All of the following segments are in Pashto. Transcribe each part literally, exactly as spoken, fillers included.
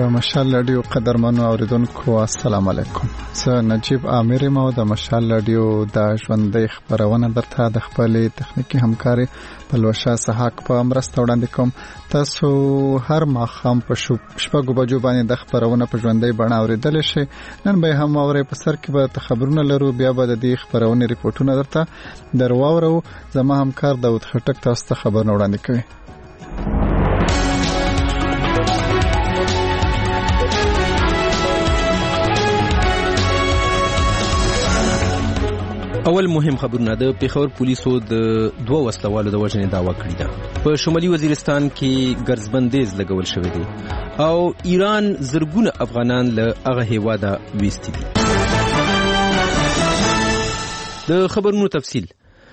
مشال رادیو قدرمنو اوریدونکو السلام علیکم. زه نجیب عامر یم او د مشال رادیو د ژوندۍ خبرونه درته د خپلې تخنیکی همکاري پلوشه سحاق په مرسته وړاندې کوم. تاسو هر ماښام په شپږو بجو باندې د خبرونه په ژوندۍ بڼه اوریدلی شئ. نن به هم اورئ. په سر کې به خبرونه لرو، بیا به د دې خبرونې ریپورټونه درته در واورو. زما همکار داود خټک تاسو ته خبرونه وړاندې کوي. اول مهم خبرونه. د پیښور پولیسو د دوه وسلوالو د وژنې دعوا کړې ده. په شمالي وزیرستان کې ګرځبندیز لګول شوی دی او ایران زرګونه افغانان له هغه هیواده ویستي دي. د خبرونو تفصیل.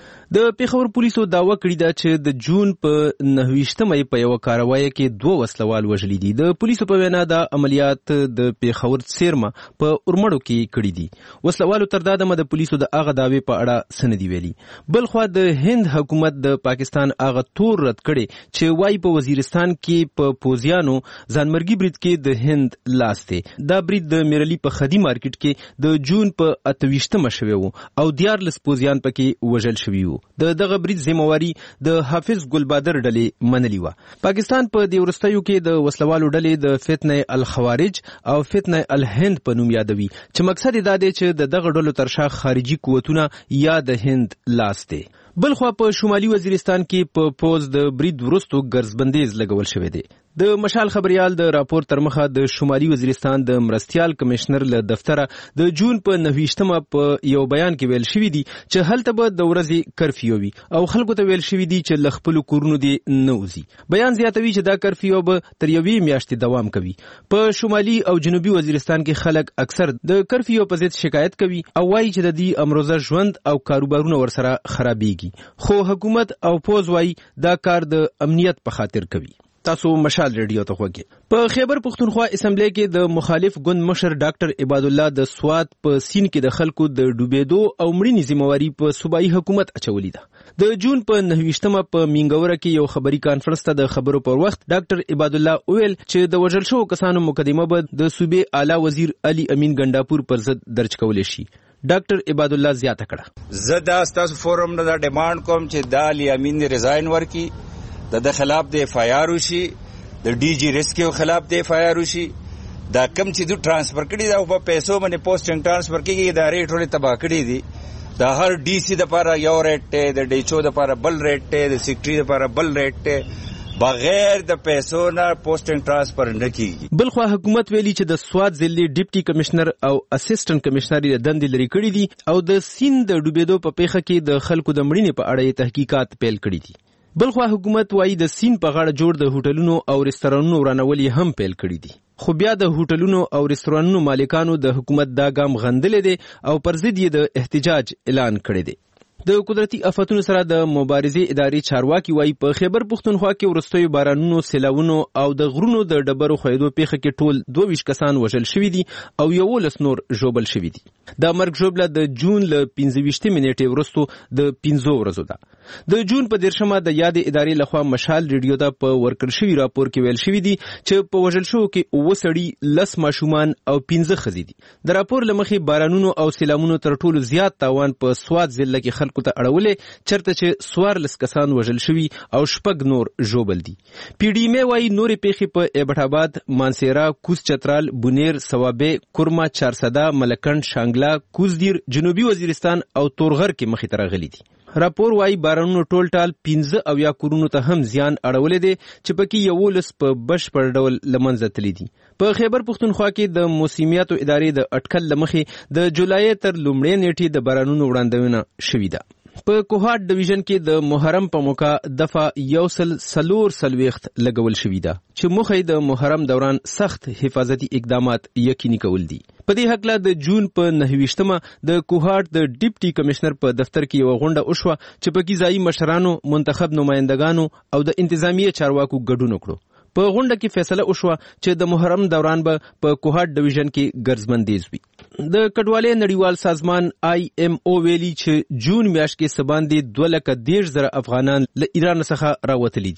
د پیښور پولیسو دعوا کړې ده چې د جون په نهویشتمه په یو کاروایی کې دوه وسلوال وژلي دي. د پولیسو په وینا د عملیات د پیښور څیرمه په اورمړو کې کړي دي. وسلوالو تر دا دمه د پولیسو د هغه دعوی په اړه سندي ویلي. بل خو د هند حکومت د پاکستان هغه تور رد کړي چې وايي په وزیرستان کې په پوزیانو ځانمرګي برید کې د هند لاس دی. دا برید د میرلی په خدي مارکیټ کې د جون په اتویشتمه شوی وو او دیارلس پوزیان پکې وژل شوی وو. د دغه برید ذمہواری د حافظ ګلبادر ډلې منلې و. پاکستان په دې ورستیو کې د وسلوالو ډلې د فتنه الخوارج او فتنه الهند په نوم یادوي چې مقصد دا دی چې د دغه ډلو ترشا خارجي قوتونه یا د هند لاس دی. بل خو په شمالي وزیرستان کې په پوز د برید ورستو ګرځبندیز لګول شوی دی. د مشال خبريال د راپور تر مخه د شمالي وزیرستان د مرستيال کمشنر له دفتره د جون په نهویشتمه په یو بیان کې ویل شوی دی چې هلته به د ورځې کرفیو وي او خلکو ته ویل شوی دی چې لخپل کورونو دی نوځي. بیان زیاتوي چې دا کرفیو به تر یوې میاشتې دوام کوي. په شمالي او جنوبي وزیرستان کې خلک اکثر د کرفیو په ضد شکایت کوي او وایي چې د دې امروزه ژوند او کاروبارونه ورسره خرابېږي، خو حکومت او پوز وایي دا کار د امنیت په خاطر کوي. تاسو مشال ریډیو ته خوږی. په خیبر پختونخوا اسمبلی کې د مخالف ګوند مشر ډاکټر عباد الله د سواد په سین کې د خلکو د ډوبېدو او مړینې ذمہواری په صوبایي حکومت اچولې ده. د جون په نهویشتمه په مینګوره کې یو خبري کانفرنس ته د خبرو پر وخت ډاکټر عباد الله ویل چې د وژل شوو کسانو مقدمه به د صوبې اعلی وزیر علي امین ګنداپور پر ضد درج کولې شي. ډاکټر عباد الله زیاته کړه، زه دا ستاسو فورم نه دا ډیماند کوم چې دا علي امین ریزاین ورکي، د د خلاف د اف آی آر وشي، د ډي جی ریسکیو خلاف د اف آی آر وشي. دا کم چې دوی ټرانسفر کړي دا په پیسو باندې پوسټینګ ټرانسفر کېږي، دا ریټ ټولې تباہ کړي دي. دا هر ډي سی د لپاره یو ریټ دی، د ډي چو د لپاره بل ریټ دی، د سیکرټري د لپاره بل ریټ دی. بغیر د پیسو نه پوسټینګ ټرانسفر نه کیږي. بل خو حکومت ویلي چې د سواد ضلع ډیپټي کمشنر او اسسټنټ کمشنر د دندې لري کړي دي او د سین د ډوبېدو په پیښه کې د خلکو د مړینې په اړه تحقیقات پیل کړي دي. بل خو حکومت وایي د سین په غاړه جوړ د هوټلونو او رستورانونو ورانول هم پیل کړي دي. خو بیا د هوټلونو او رستورانونو مالکانو د حکومت دا ګام غندلې دي او پر ضد یې د احتجاج اعلان کړی دی. د قدرتي آفتونو سره د مبارزې ادارې چارواکي وایي په خیبر پختونخوا کې وروستیو بارانونو، سیلاونو او د غرونو د ډبرو ښویېدو پیښه کې ټول دوه ویشت کسان وژل شوي دي او یولس نور ژوبل شوي دي. دا مرګ ژوبله د جون له پنځه ویشتمې نیټې وروستو د پنځو ورځو ده. د جون په دیرشمه د یادې ادارې لخوا مشال ریډیو ته په ورکړل شوي راپور کې ویل شوي دي چې په وژل شوو کې اووه سړي، لس ماشومان او پنځه ښځې دي. د راپور له مخې بارانونو او سیلامونو تر ټولو زیات تاوان په سواد ضلع کې خلکو ته اړولې، چرته چې څوارلس کسان وژل شوي او شپږ نور ژوبل دي. پی ډي ایم وایي نورې پیښې په ایبټ آباد، مانسیرا، کوز چترال، بونیر، سوابې، کورما، چارسده، ملکنډ، شانګلا، کوزدیر، جنوبي وزیرستان او تورغر کې مخې ته راغلي دي. راپور وایي بارانونو ټول ټال پنځه اویا کورونو ته هم زیان اړولی دی چې پکې یولس په بشپړ ډول له منځه تللي دي. په خیبر پختونخوا کې د موسمیاتو ادارې د اټکل له مخې د جولای تر لومړۍ نیټې د بارانونو وړاندوینه شوې ده. په کوهاټ ډیویژن کې د محرم په موقع دفعه یو سل سلور سلويخت لګول شوې ده چې موخه د محرم دوران سخت حفاظتي اقدامات یقیني کول دي. په دې حق له د جون په نهویشتمه د کوهاټ د ډیپټي کمشنر په دفتر کې یو غونډه وشوه چې پکې ځایي مشرانو، منتخب نمائندگانو او د انتظامیه چارواکو ګډون وکړو. په غونډه کې فیصله وشوه چې د محرم دوران به په کوهاټ ډیویژن کې ګرځبندیز وي. د کډوالۍ نړیوال سازمان آی ایم او ویلي چې جون میاشت کې سباندې دوه لکه دېرش زره افغانان له ایران څخه راوتلي دي.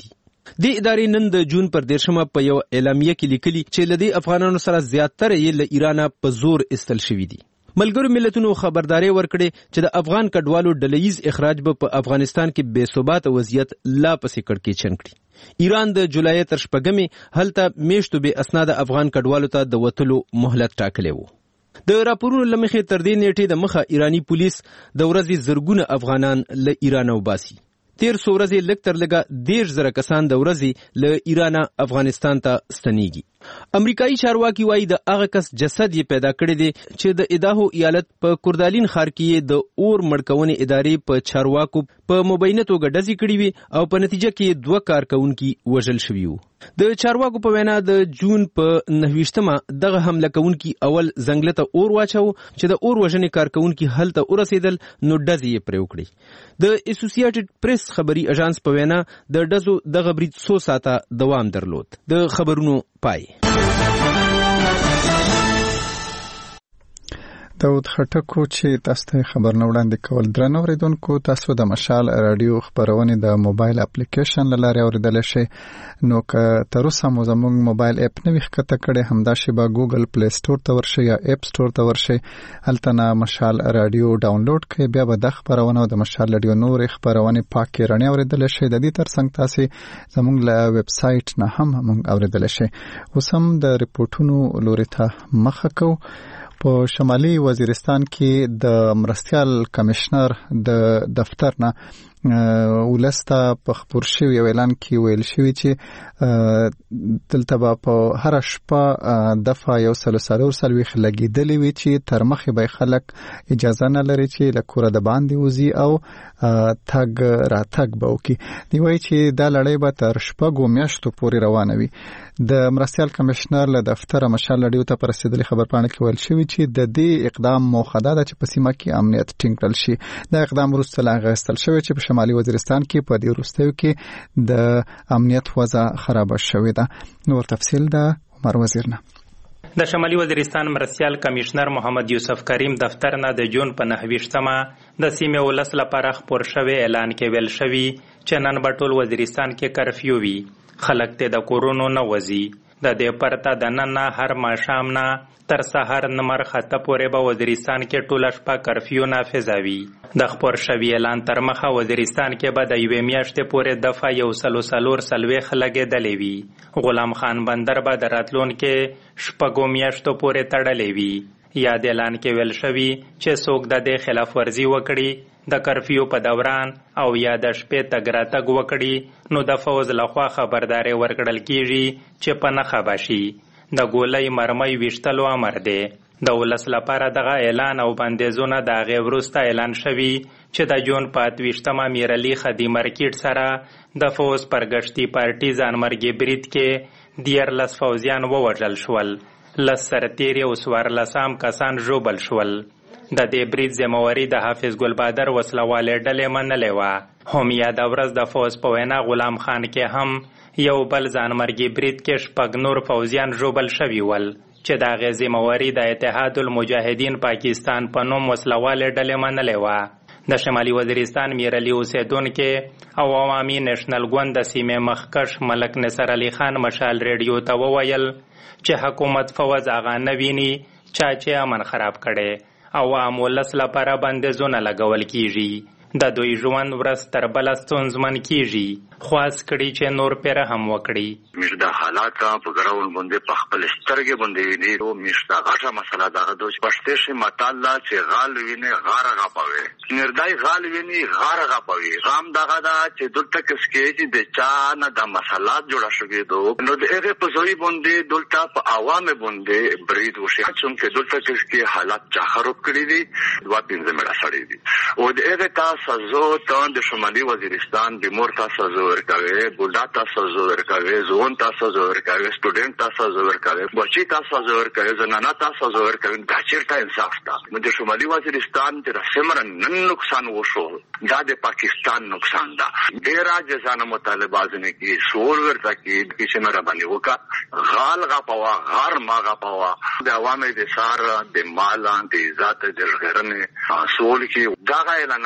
د ادارې نن د جون پر دیرشمه په یو اعلامیه کې لیکلي چې لدی افغانانو سره زیاتره یې له ایران په زور استل شوی دي. ملګرو ملتونو خبرداري ورکړي چې د افغان کډوالو ډلهیز اخراج به په افغانستان کې بې ثبات وضعیت لا پسې کړکېچن کړي. ایران د جولای تر شپږمې هلته میشتو بې اسناده افغان کډوالو ته د وتلو مهلت ټاکلی وو. د راپورونو له مخې تر دې نیټې د مخه ایرانی پولیس د ورځې زرګونه افغانان له ایران وباسي. تیر څو ورځې لږ تر لږه دېرش زره کسان د ورځې له ایرانه افغانستان ته ستنېږي. امریکایي چارواکي وایي د هغه کس جسد یې پیدا کړی دی چې د ایداهو ایالت په کوردالین ښار کې د اور مړکونې ادارې په چارواکو په مبینه توګه ډزې کړې وي او په نتیجه کې دوه کارکونکي وژل شوي وو. د چارواکو په وینا د جون په نهه ویشتمه دغه حمله کوونکي اول ځنګله ته اور واچاوه چې د اور وژنې کارکونکي هلته ورسېدل نو ډزې یې پرې وکړې. د اسوسییټډ پریس خبري اژانس په وینا د ډزو دغه برید څو ساعته دوام درلود. د خبرونو پای. داود خټکو چې تاسو ته خبرونه وړاندې کول. درنو اوریدونکو، تاسو د مشال رادیو خبرونه د موبایل اپلیکیشن لاره اوریدل شئ. نو که تر اوسه مو زموږ موبایل اپ نه وي ښکته کړی، همدا شی به ګوګل پلی سٹور ته ورشئ یا اپ سٹور ته ورشئ. هلته نه مشال رادیو ډاونلوډ کړئ، بیا به د خبرونه او د مشال رادیو نورې خبرونه پاکې رڼې اوریدل شئ. د دې ترڅنګ تاسو زموږ له ویب سایټ نه هم موږ اوریدل شئ. اوس هم د ریپورتونو لوري ته مخه کوو. په شمالي وزیرستان کې د مرستیال کمشنر د دفتر نه ولسته په خبر شوی یو اعلان کې ویل شوی چې دلته به په هر شپه دفعه یو سلو سلور سلويخ لګیدلې وي چې تر مخې به خلک اجازه نه لري چې له کوره د باندې وزي او تګ راتګ به وکړي. دی وایي چې دا لړۍ به تر شپږو میاشتو پورې روانه وي. د مرستیال کمشنر له دفتر مشال رادیو ته پرسیدلې خبرپاڼه کې ویل شوی چې د دې اقدام موخه ده چې په سیمه کې امنیت ټینګ کړل شي. دا اقدام وروسته لا غوښتل شوی چې په شمالي وزیرستان کې په دې وروستیو کې د امنیت وضع خراب شوې ده. نور تفصیل ده عمر وزیر نه. د شمالي وزیرستان مرستیال کمشنر محمد یوسف کریم دفتر نه د جون په نهه ویشتمه د سیمې ولس لپاره خپور شوی اعلان کې ویل شوی چې نن به ټول وزیرستان کې کرفیو وي. خلک ته د کورونو نه وځي. د دې پرته د نن نه هر ماښام نه تر سحر نمر خطه پورې به وزیرستان کې ټوله شپه کرفیو نافذ وي. د خپور شوی اعلان تر مخه وزیرستان کې به د یوې میاشتې پورې دفعه یو سلو سلور سلويخ لګېدلې وي. غلام خان بندر به د راتلونکو شپږو میاشتو پورې تړلې وي. یاد اعلان کې ویل شوی چې څوک د دې خلاف ورزي وکړي، د کرفیو په دوران او یا د شپې تګ راتګ وکړي، نو د فوز لخوا خبرداري ورکړل کیږي چې په نښه بشي. د ګولۍ مرمۍ ویشتلو امر دی. د ولس لپاره دغه اعلان او بندیزونه د هغې وروسته اعلان شوي چې د جون په اته ویشتمه میرعلي خدي مارکیټ سره د فوز پر ګشتي پارټي ځانمرګي برید کې دیارلس فوزیان ووژل شول. لس سرتیري او څوارلسم کسان ژوبل شول. د دې برید ذمہواري د حافظ ګل بادر وسلوالې ډلې منلې وه. هم یاده ورځ د فوز په وینا غلام خان کې هم یو بل ځانمرګي برید کې شپږ نور فوزیان ژوبل شوي ول چې د هغې ذمہواري د اتحاد المجاهدین پاکستان په نوم وسلوالې ډلې منلې وه. د شمالي وزیرستان میرعلي اوسیدونکي او عوامي نېشنل ګوند د سیمې مخکش ملک نصر علي خان مشال ریډیو ته وویل چې حکومت فوز هغه نه ویني چا چې امن خراب کړي او عام ولس لپاره بندیزونه لګول کیږي. د دوی ژوند ورځ تر بله ستونزمن کیږي. خواست کړي چې نور پرې هم وکړي. موږ د حالات په ګراوند باندې په خپل سترګې باندې ویني. او موږ دا غټه مسله ده چې پښتې شي مطالعه چې غال ویني غار غاپوي، نردای غال ویني غار غاپوي. غام دغه دا چې دلته کسکې چې د چا نه د مسلات جوړه شوې دو نو د هغه په ځای باندې دلته په عوامو باندې برید وشي. چې دلته کسکې حالات چا خراب کړی دي دوه پنځه مړه سړي دي. او د هغه تاسو ته د شمالي وزیرستان د مور تاسو ورکوي، بوډا تاسو ورکوي، ځوان تاسو ورکوي، سټوډنټ تاسو ورکوي، بچی تاسو ورکوي، زنانه تاسو ورکوي. دا چیرته انصاف ده؟ نو د شمالي وزیرستان د رسمر نن نقصان وشو، دا د پاکستان نقصان ده. ډیر جزانه مطالبه ځنه کې سور ورته کې چې مې را باندې وکا غال غپوا غار ما غپوا د عوامو د سار د مال د عزت د غیرنه سول کې دا اعلانات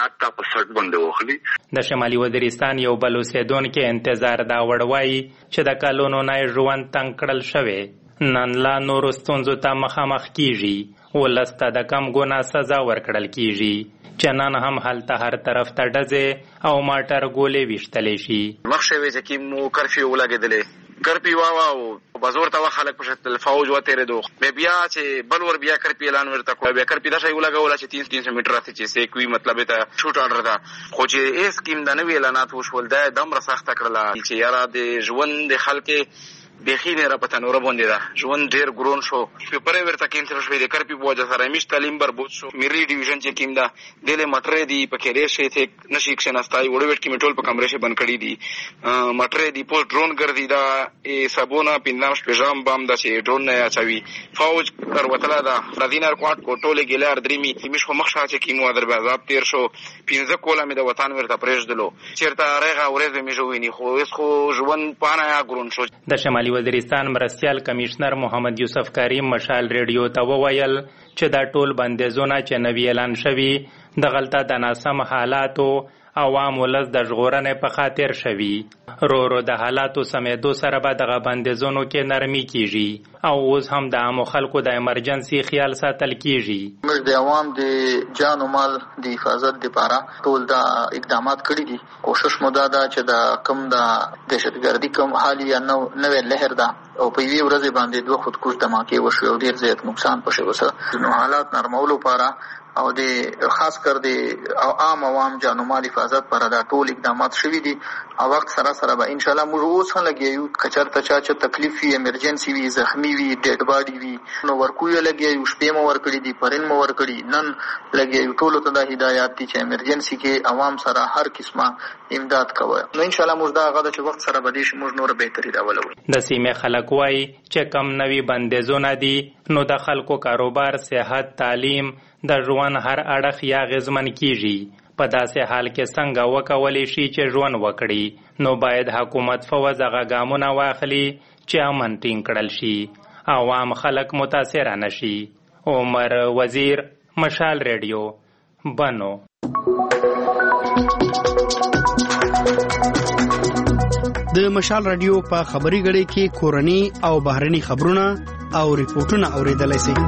په سټ باندې وخلی. د شمالي وزیرستان یو بل اوسیدونکو انتظار دا وړوي چې د کلونو نه ژوند تنګ کړل شوی نن لا نور ستونزو ته مخامخ کیږي ولس ته د کم ګناه سزا ورکړل کیږي چې نن هم هلته هر طرف ته ډزې او ماټر ګولې ویشتلی شي. مخ شوی چې مو کرفیو ولګېدلې کرپی واوا او بازور ته خلک په شتل فوج وته ردو بیا چې بلور بیا کرپی اعلان ورته کو بیا کرپی دا شی ولګول چې تین سو متر راځي چې سې کوي مطلب ته شوټ اورډر دا خو چې اس کیم د نوې اعلانات وشول دا دمر سخت کړل چې یاره د ژوند د خلک بخی نه را پته نور باندې دا ژوند ډیر ګرون شو پیپر ورته کینسل شوی د کرپی په وجه سره مش تعلیم بربود شو میری ډیویژن چې کیم دا دله مټر دی په کې ریشه ته نشي کښناستای وړو وټ کې میټول په کمرې شه بند کړی دی مټر دی پوسټ ډرون ګرځي دا ای سبونه پینامش پیژام بام دا چې ډرون نه اچوي فوج تر وتلا دا فردینر کوټ کوټول ګلار درمی مش خو مخ شاته کیمو در بازاب تیر شو پینځه کوله مې د وطن ورته پرېږدلو چیرته رغه ورځ مې جوړینی خو اس خو ژوند پانا ګرون شو. د شمالي وزیرستان مرستیال کمشنر محمد یوسف کریم مشال ریډیو ته وویل چې دا ټول بندیزونه چې نوی اعلان شوي د غلطه د ناسم حالاتو عوام ولس د ژغورنې په خاطر شوي. رو رو د حالاتو سمېدو سره به دغه بندیزونو کې نرمي کیږي او اوس هم د عامو خلکو د ایمرجنسي خیال ساتل کیږي. موږ د عوام د جان او مال د حفاظت لپاره ټول دا اقدامات کړي دي. کوشش مو دا ده چې د کم د دهشتګردي کم حالي یا نوې لهر ده او په یوې ورځ باندې دوه خودکش دماکې وشوي او ډېر زیات نقصان پېښ وسه. نو حالات نرمولو لپاره او د خاص کر د عام عوام جانو مال حفاظت پر دا ټول اقدامات شوي دي او وخت سره سره به ان شاء الله موږ اوس هم لګیو کچرته چا چې تکلیف وي ایمرجنسي وي زخمی وي ډیډ باډي وي نو ورکوي لګیو شپې مو ورکړي دي پرین مو ورکړي نن لګیو ټول ته د هدایت دي چې ایمرجنسي کې عوام سره هر قسمه امداد کوي. نو ان شاء الله موږ دا غواړو چې وخت سره به دې شي موږ نور بهتري راولو. د سیمې خلک وایي چې کم نوي بندیزونه دي نو د خلکو کاروبار صحت تعلیم د ژوند هر اړخ یا غزمن کیږي. په داسې حال کې څنګه وکولی شي چې ژوند وکړي نو باید حکومت فوز هغه ګامونه واخلي چې امن ټینګ کړل شي عوام خلک متاثره نشي. عمر وزیر مشال ریډیو بنو. د مشال رادیو په خبري غړي کې کورني او بهرني خبرونه او ریپورتونه اوریدلای شئ.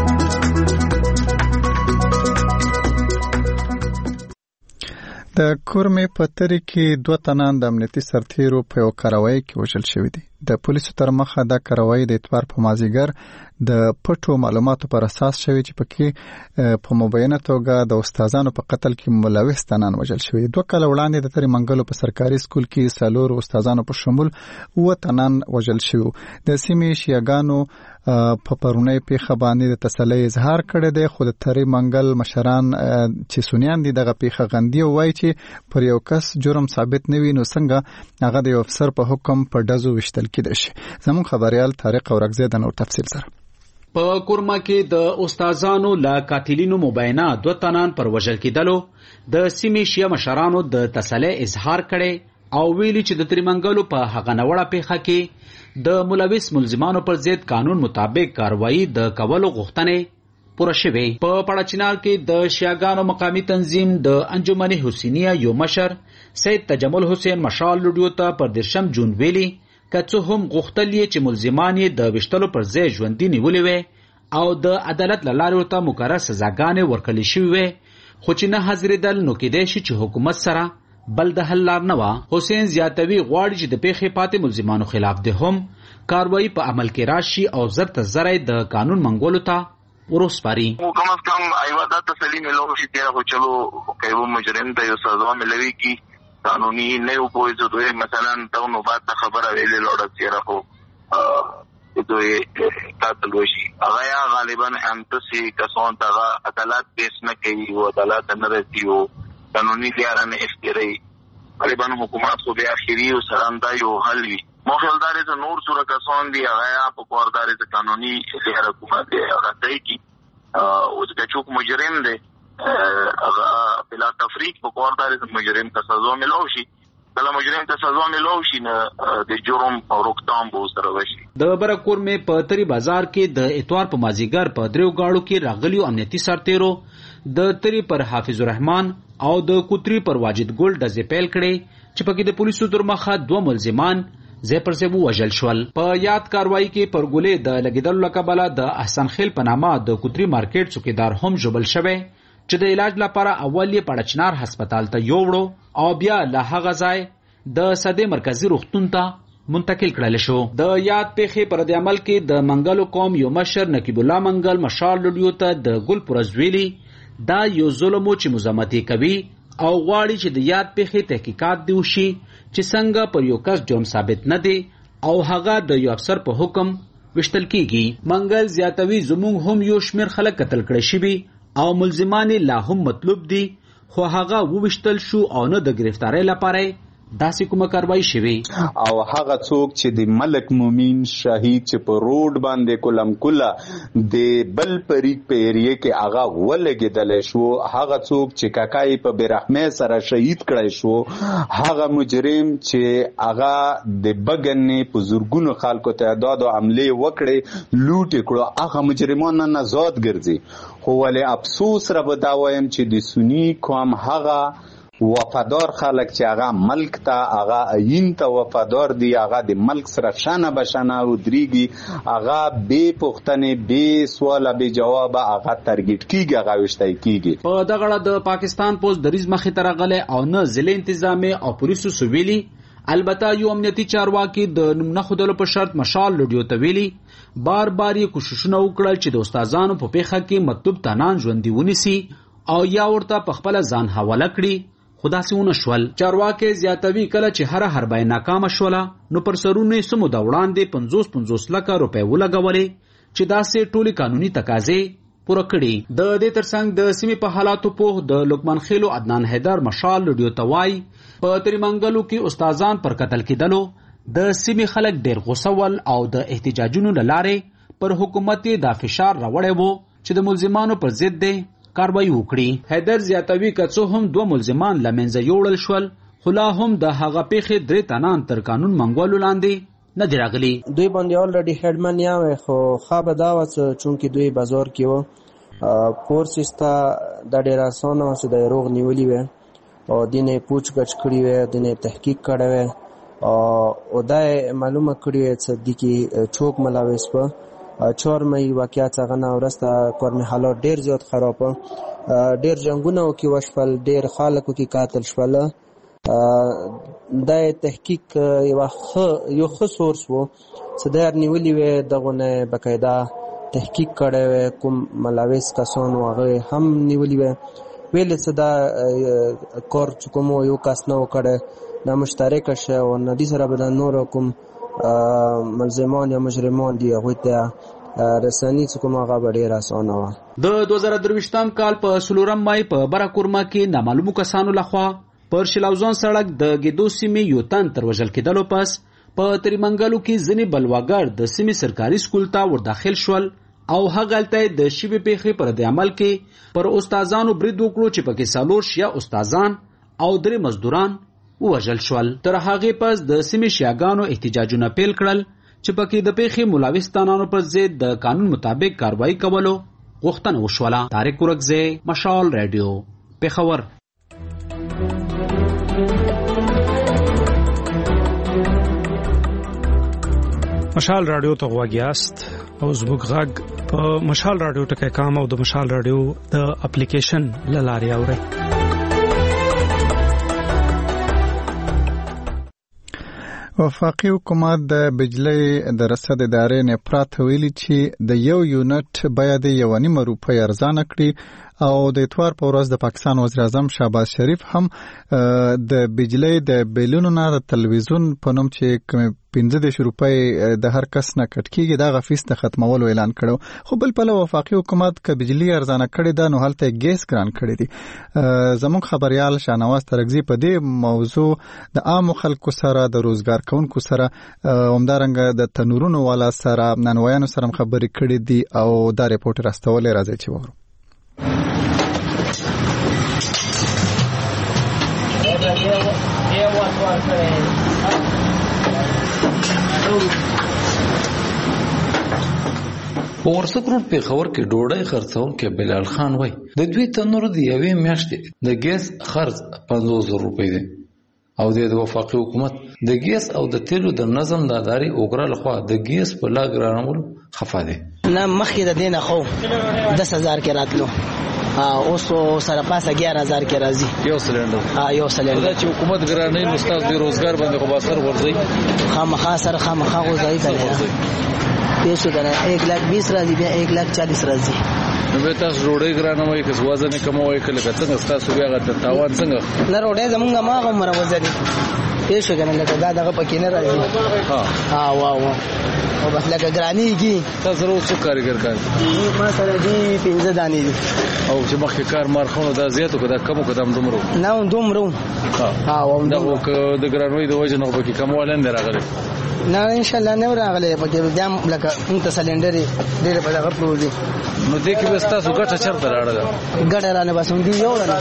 د کورمې په تری کې دوه تنان د امنیتي سرتیرو په یو کاروایی کې وژل شوي دي. د پولیسو تر مخه دا کاروایی د اتوار په مازیګر د پټو معلوماتو پر اساس شوی چې پکې په مبینه توګه د استادانو په قتل کې ملوث تنان وژل شوي. دوه کال وړاندې د تری منګلو په سرکاري سکول کې څلور استادانو په شمول اووه تنان وژل شوي. د سیمې شیعاګانو په پرونی پیښه باندې د تسلی اظهار کړی دی خو د تری منګل مشران چې سنیان دي دغه پیښه غندي او وایي چې پر یو کس جرم ثابت نه وي نو څنګه هغه د یو افسر په حکم په ډزو وشتل کېدای شي. زموږ خبريال طارق اورکزی د نور تفصیل سره. په کورما کې د استادانو لا قاتلینو مبینه دوه تنان پر وژل کېدلو د سیمې شیعه مشرانو د تسلی اظهار کړي او ویلي چې د تریمنګلو په هغه نوړه پیښه کې د ملوث ملزمانو پر ضد قانون مطابق کاروایی د کولو غوښتنې پوره شوې. په پړچینار کې د شیعاګانو مقامی تنظیم د انجمن حسینیه یو مشر سید تجمل حسین مشال لډیو ته پر درشم جون ویلي کڅو هم غوښتل چې ملزمان یې د وشتلو پر ځای ژوندي نیولې وي او د عدالت له لارې ورته مقرره سزاګانې ورکړل شوې وي خو چې نه حاضرېدل نو کېدای شي چې حکومت سره بل د حل لار نه وه. حسین زیاتوي غواړي چې د پیښې پاتې ملزمانو خلاف د هم کاروایی په عمل کې راشي او زر تر زره د قانون منګولو ته ورسپاري. کم از کم ایوه دا تسلی ملو شي تیرا خو چلو که یو مجرم ته یو سزا ملوي کی قانونی نه یو پوهېږو دوی مثلا ته نو بعد ته خبره ویلې لوړه تیرا خو دوی قاتل وشي هغه یا غالبا همتسي کسان ته عدالت پیش نه کوي او عدالت نه رسي او قانوني لاره نه اختیاري غالبا حکومت خو بیا اخري او سراندا یو حل وي. مخالداري ته نور سره کسان دي هغه په کورداري ته قانوني لاره حکومت هغه ځای کی او چې څوک مجرم دی هغه بلا تفریق په کورداري ته مجرم ته سزا ملو شي کله مجرم ته سزا ملو شي نه د جرم او روکتام به سره وشي. د برکور مې په تری بازار کې د اتوار په مازیګر په دریو گاړو کې راغلیو امنیتي سرتیرو د تری پر حافظ الرحمن او د کوتري پر واجد ګل ډزې پیل کړې چې پکې د پولیسو تر مخه دوه ملزمان زه پر سبو وژل شول. په یاد کاروایی کې پر ګولې د لګیدلو لکبله د احسان خیل په نامه د کوتري مارکیټ څوکیدار هم ژوبل شوی چې د علاج لپاره اول یې پړچنار هسپتال ته یووړو او بیا له هغه ځای د صدې مرکزی روغتون ته منتقل کړل شو. د یاد پیښې پر د عمل کې د منګلو قوم یو مشر نقیب الله منګل مشال لډیو ته د ګل پرزویلی دا یو ظلم چې مزامتي کوي او غواړي چې د یاد پیښې تحقیقات دی وشي چې څنګه پر یو کس جرم ثابت نه دی او هغه د یو افسر په حکم وشتل کیږي. منګل زیاتوي زموږ هم یو شمیر خلک قتل کړي شوي او ملزمان لا هم مطلوب دي خو هغه ووشتل شو او نه د گرفتاری لپاره داسې کومه کاروایی شوی. او هغه څوک چې د ملک مومین شهید چې په روډ باندې کولم کوله د بل پریک په ایریه کې هغه ولګېدل شو، هغه څوک چې کاکای په برحمه سره شهید کړی شو، هغه مجرم چې هغه د بګنې په زورګونو خلکو تعداد او عملې وکړي لوټ کړو، هغه مجرمان نه آزاد ګرځي. خو ولې افسوس را به دا وایم چې د سنی قوم هغه وفادار خلک چې هغه ملک ته هغه عین ته وفادار دي، هغه د ملک سره شانه بشانه ودرېږي، هغه بې پوښتنې بې سواله بې جوابه هغه ترګیټ کېږي، هغه ویشتی کېږي. په دغه اړه د پاکستان پولیس دریځ مخې ته راغلی او نه ضلع انتظامیه او پولیسو سویلي. البته یو امنیتي چارواکي د نوم نه ښودلو په شرط مشال لډیو ته ویلي بار بار یې کوششونه وکړل چې د استادانو په پیښه کې مطلوب تنان ژوندي ونیسي او یا ورته په خپله ځان حواله کړي، خو داسې ونه شول. چارواکي زیاتوي کله چې هره حربه ناکامه شوله نو پر سرونو یې څه موده وړاندې پنځوس پنځوس لکه روپۍ ولګولې چې داسې ټولې قانوني تقاضې پوره کړي. د دې ترڅنګ د سیمې په حالاتو پوه د لقمان خیلو عدنان حیدر مشال لډیو ته وایي په تریمنګلو کې استادان پر قتل کېدلو د سیمې خلک ډېر غوسه ول او د احتجاجونو له لارې پر حکومت یې دا فشار راوړی و چې د ملزمانو پر ضد دی کاروایی وکړي. حیدر زیاتوي که څه هم دوه ملزمان له منځه یوړل شول خو لا هم د هغه پیښې درې تنان تر قانون منګولو لاندې نه دي راغلي. دوی باندې الریډي هډمن یا وای خو خوابه دا و چونکې دوی بازار کې و فورسز ته د ډېر اسانه و چې د روغ نیولي وي او دینې پوچ ګچ کړي وي، دینې تحقیق کړی وی او دا معلومه کړي وي چې د کې چوک ملاوس په چهار مې واقعیت څنګه نه ورسته کورنۍ حالات ډېر زیات خراب، ډېر جنگونه کې وشول، ډېر خلکو کې قاتل شول. دا تحقیق یو یو ښه سورس و چې دا نیولي وي، دغه نه باقاعده تحقیق کړی وی، کوم ملوث کسان و هغه هم نیولي وی، ویل چې دا کار چې کوم یو کس نه و کړی دا مشترکه شه او نه دې سره به د نورو کوم ملزمان یا مجرمان دی هغوی ته رسنی چې کوم هغه به ډېر اسانه وه. د دوه زره درویشتم کال په څلورم مای په براکورما کې نامعلومو کسانو لخوا پر شلاوزان سړک د ګیدو سیمې یو تن تر وژل کېدلو پس په تریمنګلو کې ځینې بلواګر د سیمې سرکاري سکول ته ورداخل شول او هغلته د شوې پیښې پر د عمل کې پر استادانو برید وکړو چې پکې څلور شیعه استادان او درې مزدوران ووژل شول. تر هغې پس د سیمې شیعهګانو احتجاجونه پیل کړل چې پکې د پیښې ملوث تنانو پر ضد د قانون مطابق کاروایی کولو غوښتنه وشوله. طارق ورکزی، مشال رادیو، پېښور. مشال رادیو ته غوږ یاست او زموږ غږ په مشال رادیو ټکی کام او د مشال رادیو د اپلیکیشن له لارې اورئ. وفاقي حکومت د بجلی د رصد ادارې نه پراته ویلي چې د یو یونټ باید یو نیمه روپۍ ارزانه کړي او د اتوار په ورځ د پاکستان وزیر اعظم شهباز شریف هم د بجلی د بیلونو نه د تلویزیون په نوم چې کوم پنځه دېرش روپۍ د هر کس نه کټ کېږي دغه فیس د ختمولو اعلان کړو. خو بل پلو وفاقي حکومت که بجلی ارزانه کړې ده نو هلته ګیس ګران کړی دي. زموږ خبريال شاهنواز ترکزي په دې موضوع د عامو خلکو سره د روزګار کوونکو سره همدارنګه د تنورونو والا سره ننویانو سره خبرې کړې دي او دا ریپورت راستولې راځي چې وورو. په ورسک روډ پیښور کې ډوډۍ خرڅونکی بلال خان وایي د دوی تنور د یوې میاشتې د ګیس خرڅ پنځوس زره روپۍ دی او د وفاقي حکومت د ګیس او د تیلو د نظم د ادارې اوګرا لخوا د ګیس په لا ګرانولو خفه دی. نه مخکې د دې نه خو دس هزار کې راتلو اوس سره پاسه اګیار هزار کې راځي یو سلنډر. ها یو سلنډر. دا چې حکومت ګرانې نو ستاسو د روزګار باندې خو باسر ورځي خامخا سره خامخا غوځي کړي پیسو کنه एक लाख बीस راځي بیا एक लाख चालीस راځي. نو به تاسو ډوډۍ ګرانه وای که وزن کموي کله څنګه ستاسو بیا غته تاوان څنګه؟ نه ډوډۍ زمونږه ما هم مر وزن پیسو کنه لکه دا دغه پکې نه راځي. ها ها وا وا او بس لکه ګرانی کی تاسو روز څو کارګر کار ما سره دی پنځه دانې دي او چې مخکې کار مارخونه دا زیاتو کده کمو کدام دومرو نه دومرو. ها ها دا د ګرانوي د وجه نه پکې کمول نه راغلي. نه ان شاء الله نه راغلي پکې دام لکه انت سلندر ډېر په دغه پروزي نو دې کې بس تاسو ګټه چرته راړل ګټه رانه بس دی یو نه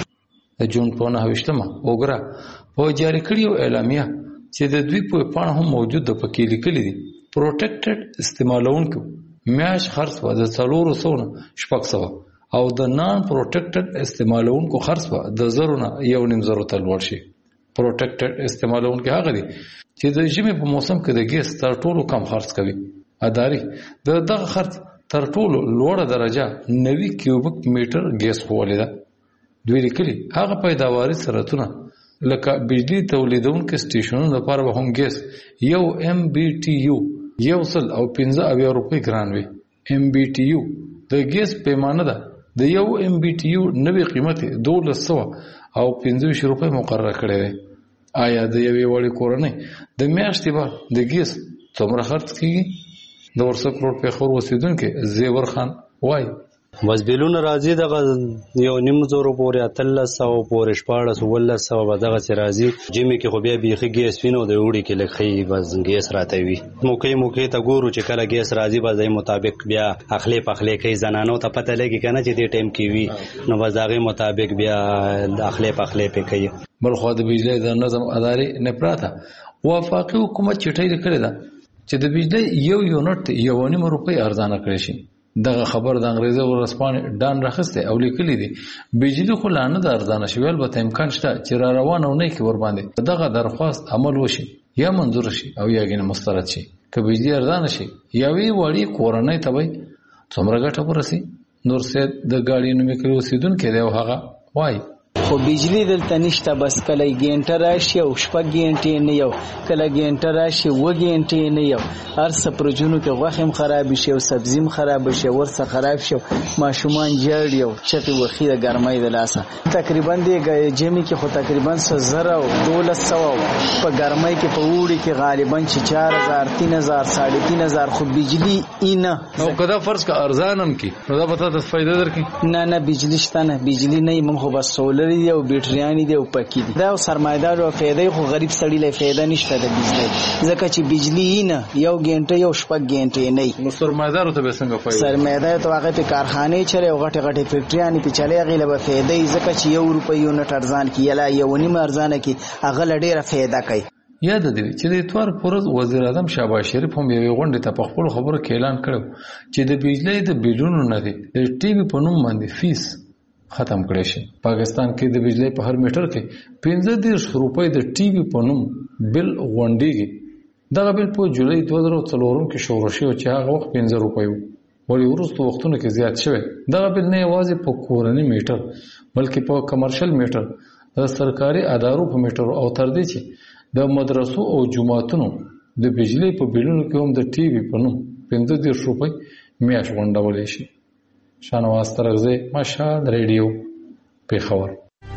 د جون په نه هوښتمه اوګرا په جاری کړیو اعلامیه چې د دوی په پاڼه هم موجود د پکې لیکلي دي پروټیکټډ استعمالونکو میاش خرڅ و د څلورو سونه شپږ سوه او د نان پروټیکټډ استعمالونکو خرڅ و د زرونه یو نیم زرو ته لوړ شي. پروټیکټډ استعمالونکو هغه دي چې د ژمي په موسم کې د ګیس تر ټولو کم خرڅ کوي. اداري د دغه خرڅ تر ټولو لوړه درجه نوي کیوبیک میټر ګیس خولې ده. دوی لیکلي هغه پیداواري سرعتونه لکه بجلی تولیدونکو سټیشنونو لپاره به هم ګیس یو ام بی ټي یو یو سل او پنځه اویا روپۍ ګران وي. ام بی ټي یو د ګیس پیمانه ده د یو ام بی ټي یو نوی قیمت دولس سوه او پنځه ویشت روپۍ مقرره کړی دی. آیا د یوې وړې کورنۍ د میاشتې به د ګیس څومره خرڅ کیږي؟ د ورسک روډ پیښور اوسیدونکی زیور خان وایي بس بیلونه راځي دغه یو نیم زرو پورې اتلس سوه پورې شپاړس اوولس سوه به دغسې راځي. ژمي کې خو بیا بیخي ګیس وي نو د اوړي کې لږ ښه بس ګیس راته وي. موقع موقع ته ګورو چې کله ګیس راځي بس د مطابق بیا اخلي پخلی کوي. زنانو ته پته لګي که نه چې دې ټایم کې وي نو بس د هغې مطابق بیا اخلی پخلی پې کوي. بلخوا د بجلی د نظم ادارې نه پراته وفاقي حکومت چټۍ لیکلې ده چې د بجلی یو یونټ یو نیم روپۍ ارزانه کړی شي. دغه خبر د انګریزي ورځپاڼې ډان راخسته او لیکلي دي بجلی خو لا نه د ارزانه شوی البته امکان شته چې را روانه ونه کې ور باندې دغه درخواست عمل وشي یا منظور شي او یا ګینه مسترد شي. که بجلی ارزانه شي یا وی وړي کورنۍ ته وي څومره ګټه ورسي. نور سید د ګاډي نومې کړو سیدونکو دی او هغه وایي خو بجلی دلته نشته بس کله ګینټه راشي او شپږ ګینټې نه یو کله ګینټه راشي اووه ګینټې نه یو هر څه پرجونو کې غوښې هم خراب شي او سبزي هم خراب شي ورڅه خراب شي ماشومان جاړي او چپې وخي د ګرمۍ د لاسه تقریبا د ژمي کې خو تقریبا څه زره او دولس سوه په ګرمۍ کې په اوړي کې غالبا چې چار هزار تین هزار ساړه تین هزار خو بجلی اینه او کدا فرض کا ارزان هم کی نو دا به تاسو فائدہ درکې نه نه بجلی شته نه بجلی نه من خو بس سولر دی او بیټریانی دی او پکی دی دا سرمایدار او فایده خو غریب سړی له فایده نشته د بجلی ځکه چې بجلی نه یو ګنټه یو شپږ ګنټه نه نو سرمایدار ته به څنګه فایده سرمایدار ته هغه په کارخانه چره او غټه غټه فیکټریانی په چلے غیله به فایده ځکه چې یو روپۍ یو نټ ارزان کیلا یو نیم ارزانه کی هغه لډیره فایده کوي. یاد دی چې د اتوار پرز وزیر اعظم شهباز شریف هم یو غونډه ته په خپل خبرو کې اعلان کړو چې د بجلی د بیلونو نه دی د ټي وي په نوم باندې فیس ختم کړی شي. پاکستان کې د بجلی په هر میټر کې پنځه دېرش روپۍ د ټي وي په نوم بل غونډيږي. دغه بل په جولای دوه زره څلور کې شروع شو چې هغه وخت پنځه روپۍ و ولی وروسته وختونو کې زیات شوی. دغه بل نه یوازې په کورنی میټر بلکې په کمرشل میټر د سرکاري ادارو په میټر او تر دې چې د مدرسو او جماعتونو د بجلی په بیلونو کې هم د ټي وي په نوم پنځه دېرش روپۍ میاشت غونډولی شي. شانواز ترغزی مشال ریډیو پیښور.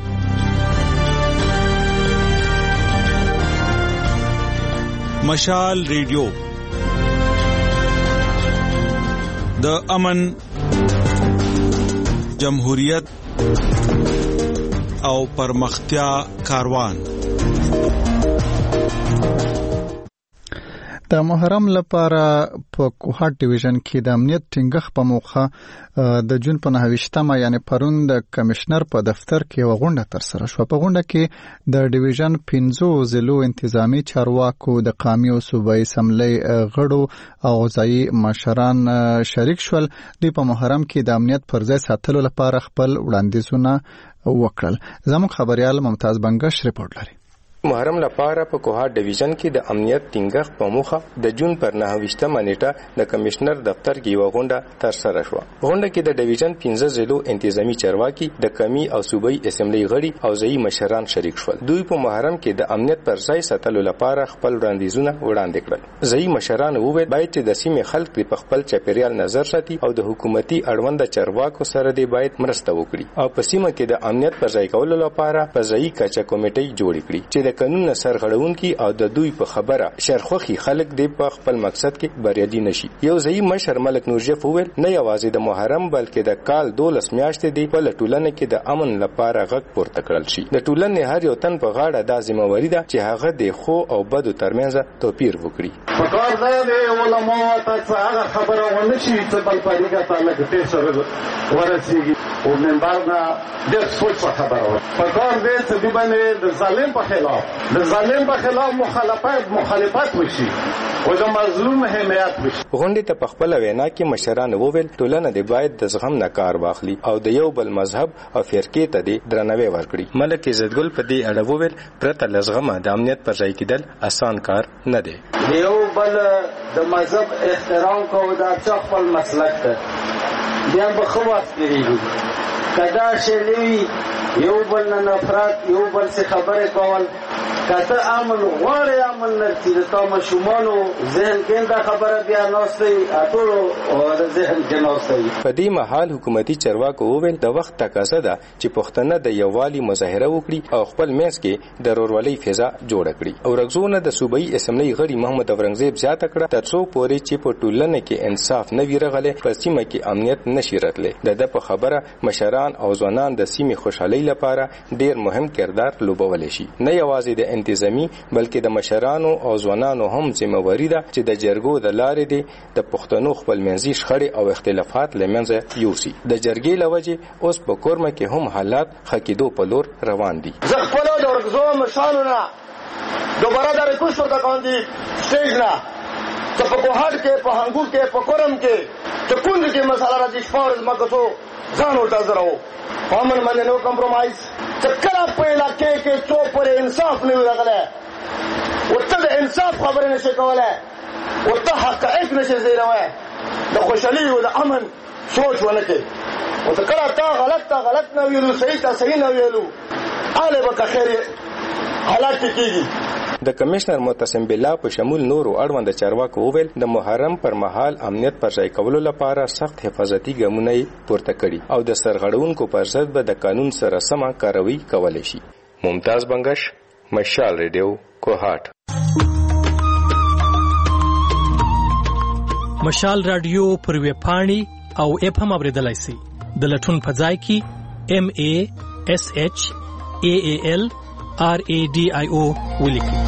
مشال ریډیو د امن، جمهوریت او پرمختیا کاروان. د محرم لپاره په کوهات ډیویژن کې د امنیت ټینګښت په موخه د جون په نهه یعنی پرون د کمشنر په دفتر کې یو غونډه تر سره شو. په غونډه کې د ډیویژن پنځو ضلعو انتظامی چارواکو د قومي او صوبایي اسمبلی غړو او ځایي مشران شریک شول. دوی په محرم کې د امنیت پر ځای ساتلو لپاره خپل وړاندیزونه وکړل. زموږ خبريال ممتاز بنگش رپورټ لري. محرم لپاره په کوهات ډیویژن کې د امنیت ټینګښت په موخه د جون پر نهه ویشتمه نیټه د کمشنر دفتر کې یو غونډه تر سره شوه. غونډه کې د ډیویژن پنځه ضلعو انتظامی چارواکي د قومي او صوبایي اسمبلی غړي او ځایي مشران شریک شول. دوی په محرم کې د امنیت پر ځای ساتلو لپاره خپل وړاندیزونه وړاندې کړل. ځایي مشران وویل باید چې د سیمې خلک په خپل چاپیریال نظر ساتي او د حکومتي اړوند چارواکو سره دی باید مرسته وکړي او په سیمه کې د امنیت پر ځای کولو لپاره په ځایي کچه کمیټې جوړ کړي چې د قانون سرغړونکي او د دوی په خبره شرخوخي خلک دی په خپل مقصد کې بریالي نشي. یو ځایي مشر ملک نورجف وویل نه یوازې د محرم بلکې د کال دولس میاشتې دی په ټولنه کې د امن لپاره غږ پورته کړل شي. د ټولنې هر یو تن په غاړه د ذمہواری ده چې هغه د خو او بدو ترمنځ توپیر وکړي. په کار نه دی علماء ته هغه خبره ونشي چې بل پریګه تعلق ته سره ورسیږي او منبرنا د سوچ خبره و. په کار دی چې دی باندې د ظالم په خلاف د ظالم په خلاف مخالفت مخالفت وشي او د مظلوم حمایت وشي. غونډې ته په خپل وینا کې مشران وویل ټولنه د باید د زغم نه کار واخلي او د یو بل مذهب او فرقې ته د درناوی ورکړي. ملک عزتګل په دې اړه وویل پرته له زغمه د امنیت پر ځای کېدل اسان کار نه دی. یو بل د مذهب احترام کوو دا چې خپل مسلک ته بیا به خو واستریږي کدا شلوي یو بل نه نفرت یو بل څه خبره کول کته امن غواړي امن نرسي د تاسو شومانو ذهن کې دا خبره بیا نوستي اټولو او د ذهن کې نوستي. په دې مهال حکومتي چارواکو وویل د وخت تقاضا ده چې پښتنه د یووالي مظاهره وکړي او خپل منځ کې د رورولۍ فضا جوړه کړي. او رغزونه د صوبایي اسمبلی غړي محمد اورنګزیب زیاته کړه ترڅو پورې چې په ټولنه کې انصاف نه وي رغلی په سیمه کې امنیت نشي راتلی. د ده په خبره مشران او ځوانان د سیمې خوشحالۍ لپاره ډیر مهم کردار لوبولی شي. نه یوازې د انتظامی بلکې د مشرانو او ځوانانو هم ذمہواری ده چې د جرګو د لارې دی د پښتنو خپلمنځي شخړې او اختلافات له منځه یوسي. د جرګې له وجې اوس په کورمه کې هم حالات ښه کېدو په لور روان دي. زه خپلو د ورکزو مشرانو نه دوباره د ریکوست ورته کوم دي سټیج نه چې په کوهاټ کې په هنګو کې په کورم کې چې کونډ کې مسله راځي شپاړس مکسو ځان ورته زراو امن باندې نو کمپرومایز چې کله په علاقې کې څو پر انصاف نه راغلی ورته د انصاف خبرې نشي کولای ورته حقایق نشي زیروي د خوشحالي او د امن سوچ ونه کوي او ته کله تا غلط تا غلط نه ویلو صحیح تا صحیح نه ویلو اله به خیر حالات کېږي. د کمشنر معتصم بالله په شمول نورو اړوند چارواکو وویل د محرم پر مهال امنیت پر ځای کولو لپاره سخت حفاظتي ګامونه پورته کړي او د سرغړونکو پر ضد به د قانون سره سمه کاروي کولی شي. ممتاز بنگش، مشال ریډیو، کوهاټ. مشال رادیو پر ویبپاڼې او اپ هم اوریدلای شئ. د لټون په ځای کې ام ا اس اچ ا ا ال آر ای ډي آی او ولیکئ.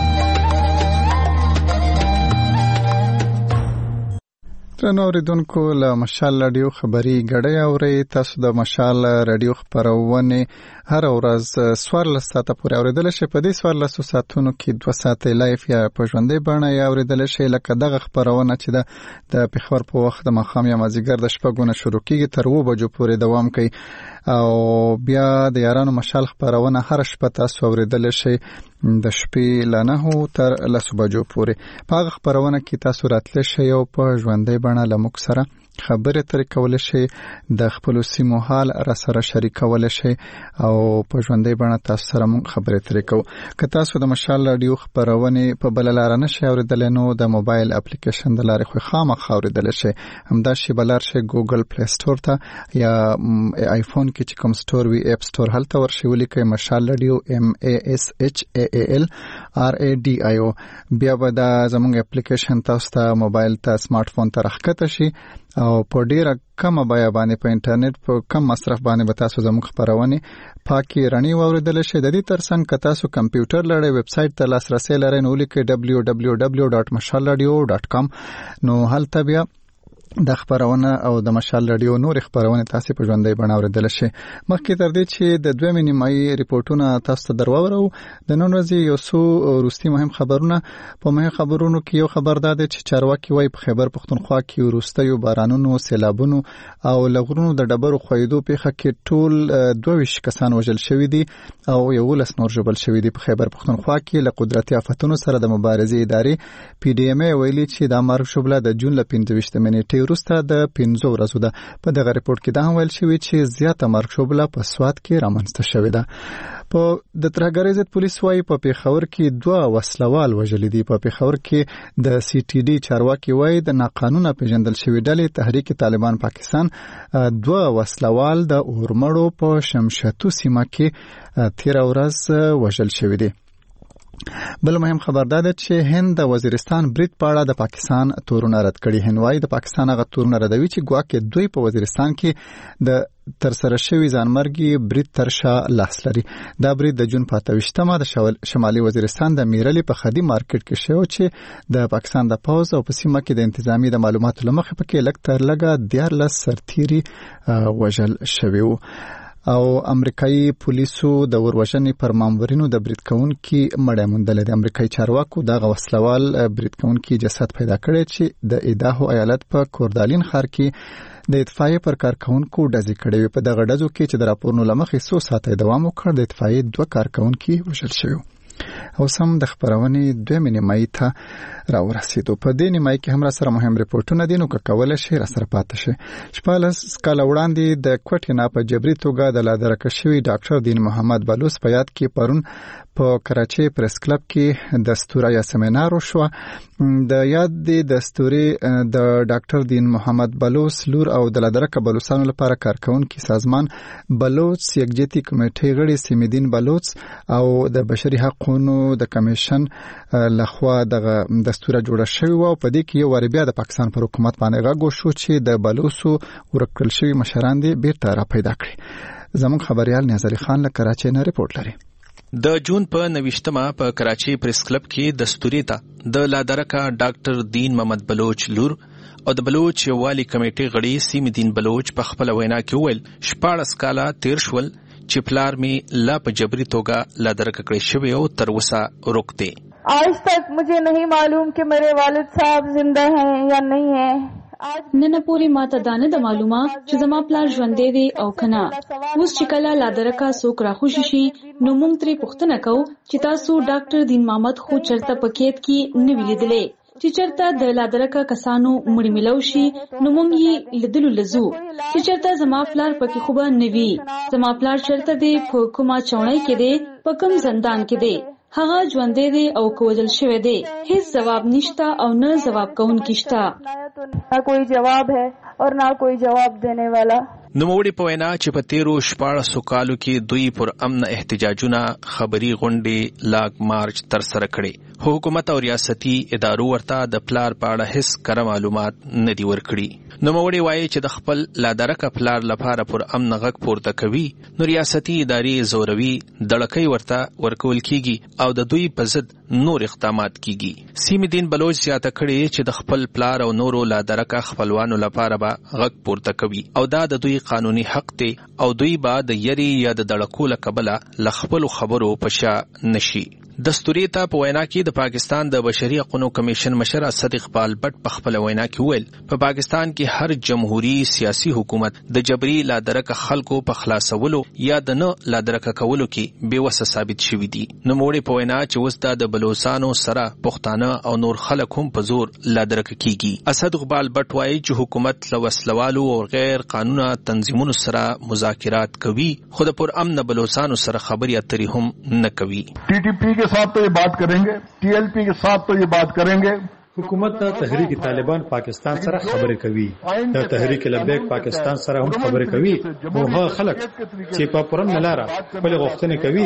ترنو اوریدونکو له مشال رادیو خبري غړې اوري. تاسو د مشال رادیو خبرونه هر ورځ سوارلس ساعته پورې اوریدل شي. په دې سوارلس ساعتونو کې دوه ساعته لایف یا په ژوندۍ بڼه یا اوریدل شي. لکه دغه خبرونه چې د پېښور په وخت د ماښام یا مازیګر د شپږونه شروع کیږي تر اوه بجو پورې دوام کوي او بیا د یارانو مشال خبرونه هر شپه تاسو اوریدل شي د شپې له نهو تر لسو بجو پورې. په هغه خبرونه کې تاسو راتلی شئ او په ژوندۍ بڼه له موږ سره خبرې ترې کولی شئ، د خپلو سیمو حال را سره شریکولی شئ او په ژوندۍ بڼه تاسو سره موږ خبرې ترې کوو. که تاسو د مشال راډیو خبرونې په بله لاره نشئ اورېدلی نو د موبایل اپلیکیشن د لارې خو خامخا اورېدلی شئ. همداسې به لاړ شئ ګوګل پلی سټور ته یا آیفون کې چې کوم سټور وي اپ سټور، هلته ورشئ ولیکئ مشال راډیو ام ای اس اچ ای ای ال آر ای ډي آی او. بیا به دا زموږ اپلیکیشن تاسو ته موبایل ته سمارټ فون ته راښکته شي او په ډیره کم بیه باندې په انټرنیټ په کم مصرف باندې به تاسو زموږ خبرونه پاکي رڼي واوریدل شي. د دې ترڅنګ که تاسو کمپیوټر لرئ ویب سټ ته لاسرسي لرئ نو لیکئ دبلیو دبلیو دبلیو ډاټ مشال رادیو ډاټ کام نو هلته بیا د خبرونه او د مشال رادیو نور خبرونه تاسو په ژوندۍ بڼه اوریدل شي. مخکې تر دې چې د دوه نیمایي ریپورتونه تاسو ته درواورو د نن ورځې یو څو روستي مهم خبرونه. په مهم خبرونو کې یو خبر ده چې چارواکي وايي په خیبر پختونخوا کې وروستیو بارانونو سیلابونو او لغرونو د ډبرو خویدو پیښه کې ټول دوه ویشت کسان وژل شوي دي او یولس نور ژوبل شوي دي. په خیبر پختونخوا کې له قدرتي آفتونو سره د مبارزې ادارې پی ډی ایم ای ویلي چې د مرګ شوبله د جون ل پنځه ویشت منېټې وروسته د پنځو ورځو ده. په دغه ریپورت کې دا هم ویل شوی چې زیاته مرګ شوبله په سوات کې رامنځته شوې ده. په د ترهګرۍ ضد پولیس وايي په پیښور کې دوه وسلوال وژلي دي. په پیښور کې د سی ټي ډي چارواکي وايي د ناقانونه پیژندل شوی ډلې تحریک طالبان پاکستان دوه وسلوال د اورمړو په شمشتو سیمه کې تیر ورځ وژل شوی دي. بل مهم خبر ده چې هند د وزیرستان برید په اړه د پاکستان تورونه رد کړي. هند وايي د پاکستان هغه تورونه ردوي چې ګواکې دوی په وزیرستان کې د ترسره شوی ځانمرګي برید ترشا لاس لري. دا برید د جون په اته ویشتمه د شمالي وزیرستان د میرلی په خدي مارکیټ کې شو چې د پاکستان د پوز او په سیمه کې د انتظامی د معلوماتو لمخې پکې لږ تر لږه دیارلس سرتیري وژل شوي وو. او امریکایي پولیسو د وروژنې پر مامورینو د برید کوونکي مړی موندلی دی. امریکایي چارواکو دغه وسلوال برید کوونکي جسد پیدا کړی چې د ایداهو ایالت په کوردالین ښار کې د اطفائیې پر کارکوونکو ډزې کړې وې. په دغه ډزو کې چې د راپورونو له مخې څو ساعته دوام وکړ د اطفائیې دوه کارکوونکي وژل شوي. او سم د خبرونې دوه نیمایي ته راورسېدو. په دې نیمایي کې هم را سره مهم ریپورتونه دي نو که کولی شي را سره پاتې شي. شپاړس کاله وړاندې د کوټې نه په جبري توګه د لادرکه شوي ډاکټر دین محمد بلوچ په یاد کې پرون په کراچۍ پریس کلب کې دستوره یا سیمینار وشوه. د یاد د دستورې د ډاکټر دین محمد بلوچ لور او د لادرکه بلوچستانو لپاره کارکونکي سازمان بلوچ یکجهتي کمیټې غړي سیمدین بلوچ او د بشري حقوقو د کمیشن لخوا دغه دستوره جوړه شوې و. په دې کې یو واری بیا د پاکستان پر حکومت باندې غږ وشو چې د بلوچو ورکړل شوي مشران دې بیرته را پیدا کړي. زموږ خبريال نیاز علي خان له کراچۍ نه ریپورت لري. د جون په نوښتمه په کراچۍ پریس کلب کې دستوري ته د لادرکه ډاکټر دین محمد بلوچ لور او د بلوچ والی کمیټې غړي سیمدین بلوچ په خپل وینا کې وویل شپاړس کاله تیر شول چې پلار می لا په جبري توګه لادرکه کړی شوی او تر اوسه روکته. آج تک مجھے نہیں معلوم کہ میرے والد صاحب زندہ ہیں یا نہیں ہیں. نن پوری ماته دانه د معلومه چې زما پلار ژوندې دی او کنه. اوس چې کله لادرکه څوک راخوشي شي نو موږ ترې پوښتنه کوو چې تاسو ډاکټر دین محمد خو چرته پکېت کې نه ویلیدلې چې چرته د لادرکه کسانو مړی ملو شي نو موږ یې لیدلو لزو چې چرته زما پلار پکې خوبه نوي. زما پلار چرته دی په کومه چونای کې دی په کوم زندان کې دی هغه ژوندې دی او کوجل شوی دی. هیڅ جواب نشته او نه جواب کوونکی شته. نہ کوئی جواب ہے اور نہ کوئی جواب دینے والا. نوموړي په وینا چې په تیرو شپاړسو کالو کې دوی پر امن احتجاجونه خبري غونډې لاګ مارچ تر سره کړي. حکومت او ریاستي ادارو ورته د پلار په اړه هیڅ کره معلومات نه دی ورکړي. نوموړي وایي چې د خپل لادرکه پلار لپاره پر امن غږ پورته کوي نو ریاستي ادارې زوروي دړکې ورته ورکول کیږي او د دوی په ضد نور اقدامات کیږي. سیمدین بلوچ زیاته کړي چې د خپل پلار او نورو لادرکه خپلوانو لپاره به غږ پورته کوي او دا د دوی قانوني حق دی او دوی به د یری یا د دړکو له کبله له خپلو خبرو په شا نشي. دستوري ته په وینا کې د پاکستان د بشري حقوقو کمیشن مشر اسد اقبال بټ په خپل وینا کې ویل په پاکستان کې هر جمهوریت سیاسي حکومت د جبري لادرکه خلکو په خلاصولو یا د نه لادرکه کولو کې بې وسه ثابت شوی دي. نو موږ په وینا چې اوس د بلوچستانو سره پښتانه او نور خلک هم په زور لادرکه کیږي. اسد اقبال بټ وایي چې حکومت له وسلوالو او غیر قانونه تنظیمونو سره مذاکرات کوي خو د پر امن بلوچستانو سره خبرې اترې هم نه کوي. टी टी पी के साथ तो ये बात करेंगे, टी एल पी के साथ तो ये बात करेंगे. حکومت د تحریک طالبان پاکستان سره خبرې کوي. د تحریک لبیک پاکستان سره هم خبرې کوي. او هغه خلک چې په پرم نلاره خپل غوښتنې کوي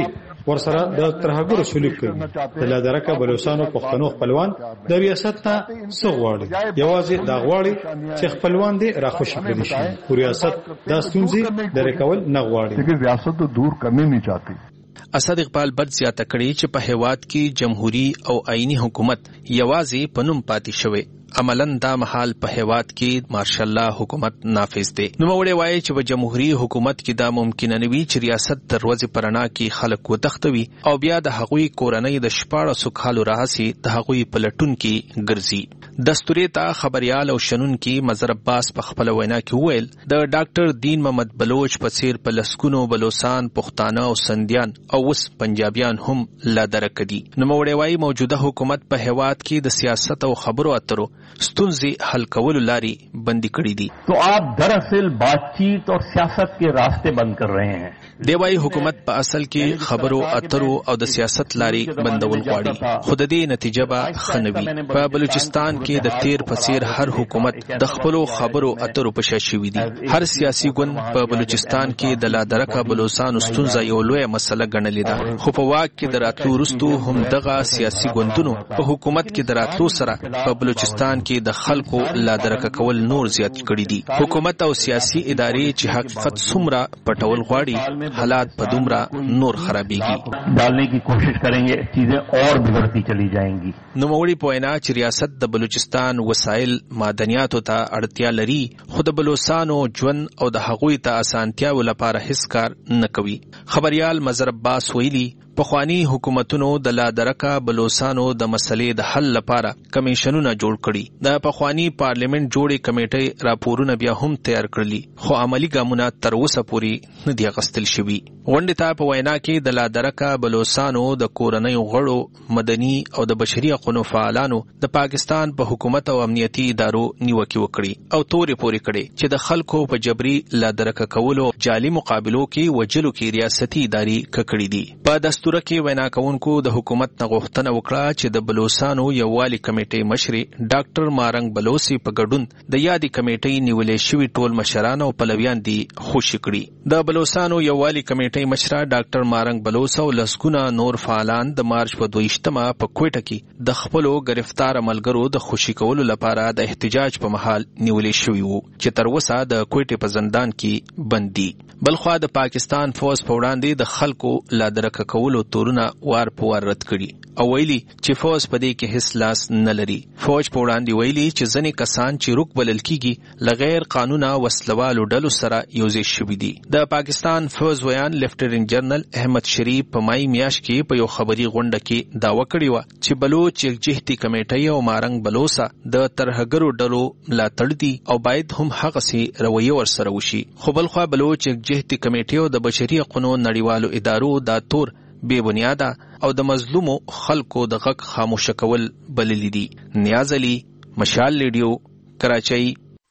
ورسره د ترهګرو سلوک کوي. د لادرکه بلوچستانو پښتنو خپلوان د ریاست ته څه غواړي؟ یوازې دا غواړي چې خپلوان دې راخوشي کړي شي. ریاست دا ستونزې لرې کول نه غواړي. ریاست تو دور کرنے نہیں چاہتی. اسد اقبال بد زیاته کړي چې په هیواد کې جمهوریت او آئینی حکومت یوازې پنوم پاتې شوی. عملاً دا محال په هیواد کې مارشل الله حکومت نافذ دی. نو موږ وایي چې په جمهوریت حکومت کې دا ممکن نه وي چې ریاست تر ورځې پرانا کې خلک وتښتوي او بیا د هغوی کورنۍ د شپاړسو کالو راهسي د هغوی پلټون کې ګرځي. دستوري ته خبريال او شنون کې مظهر عباس په خپل وینا کې وویل د ډاکټر دین محمد بلوچ په څیر په لسکونو بلوچستان پښتانه او سندیان او وس پنجابیان هم لا درک دي. نو موږ وایي موجوده حکومت په هیواد کې د سیاست او خبرو اترو ستونزې حل کولو لاري بندي کړې دي. تو آپ دراصل بات چیت اور سیاست کے راستے بند کر رہے ہیں. دی وايي حکومت په اصل کې خبرو اترو او د سیاست لاري بندول غواړي. خود دې نتیجه به خنوي. په بلوچستان کې د تیر پسیر هر حکومت د خپلو خبرو اترو په شاشوي دي. هر سیاسي ګوند په بلوچستان کې د لادرکه بلوچستان ستونزه یو لوی مسله ګڼلې ده. خو په واک کې دراتلو وروسته هم دغه سیاسي ګوندونو په حکومت کې دراتلو سره په بلوچستان کې د خلکو لادرکه کول نور زیات کړي دي. حکومت او سیاسي ادارې چې حقیقت څومره پټول غواړي حالات په دومره نور خرابېږي. ډالنے کی کوشش کریں گے چیزیں اور بگڑتی چلی جائیں گی. نو موړي پوینا چې ریاست د بلوچستان وسایل معدنیاتو ته اړتیا لري خو د بلوچستانو ژوند او د هغوی ته اسانتیاو لپاره هیڅ کار نه کوي. خبريال مظهر عباس ویلي پخوانی حکومتونو د لادرکه بلوچستانو د مسلې د حل لپاره کمیشنونه جوړ کړي. د پخوانی پارلیمنت جوړې کمیټې راپورونه بیا هم تیار کړلي خو عملی ګامونه تر اوسه پورې نه دي اخیستل شوي. غونډې ته په وینا کې د لادرکه بلوچستانو د کورنۍ غړو مدني او د بشري حقوقو فعالانو د پاکستان په حکومت او امنیتي ادارو نیوکه وکړي او تورې پورې کړي چې د خلکو په جبري لادرکه کولو جعلي مقابلو کې وجلو کې ریاستي ادارې ککړې دي. په دستور کې وینا کوونکو د حکومت نه غوښتنه وکړه چې د بلوچستانو یووالي کمیټې مشر ډاکټر مارنګ بلوچي په ګډون د یادې کمیټې نیولې شوي ټول مشران او پلویان دي خوشي کړي. د بلوچستانو یووالي کمیټې مشر ډاکټر مارنګ بلوچ او لسګونه نور فعالان د مارچ په دویشتمه په کوټه کې د خپلو گرفتار ملګرو د خوشي کولو لپاره د احتجاج په محل نیولې شوي وو چې تر اوسه د کوټې په زندان کې بند دي. بلخوا د پاکستان فوج په وړاندې د خلکو لادرکه کولو تورونه وار په وار رد کړي او ویلي چې فوج په دې کې هیڅ لاس نه لري. فوج په وړاندې ویلي چې ځینې کسان چې روک بلل کیږي لغیر قانونه وسلوالو ډلو سره یوځای شوي دي. د پاکستان فوج ویان لیفټننټ جنرال احمد شریف په مای میاشت کې په یو خبري غونډه کې داوا کړې و چې بلوچ یکجهتي کمیټې او مارنګ بلوچا د ترهګرو ډلو ملاتړ دي او باید هم هغه سي رویه ورسره وشي. خو بلخوا بلوچ یکجهتي کمیټې او د بشري حقوقو نړیوالو ادارو دا تور بے بنیاده او د مظلومو خلکو د غږ خاموش کول بللی دي. نیاز علي، مشال ریډیو، کراچۍ.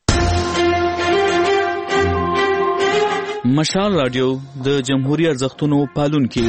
مشال رادیو د جمهوریت ارزښتونو پالونکي.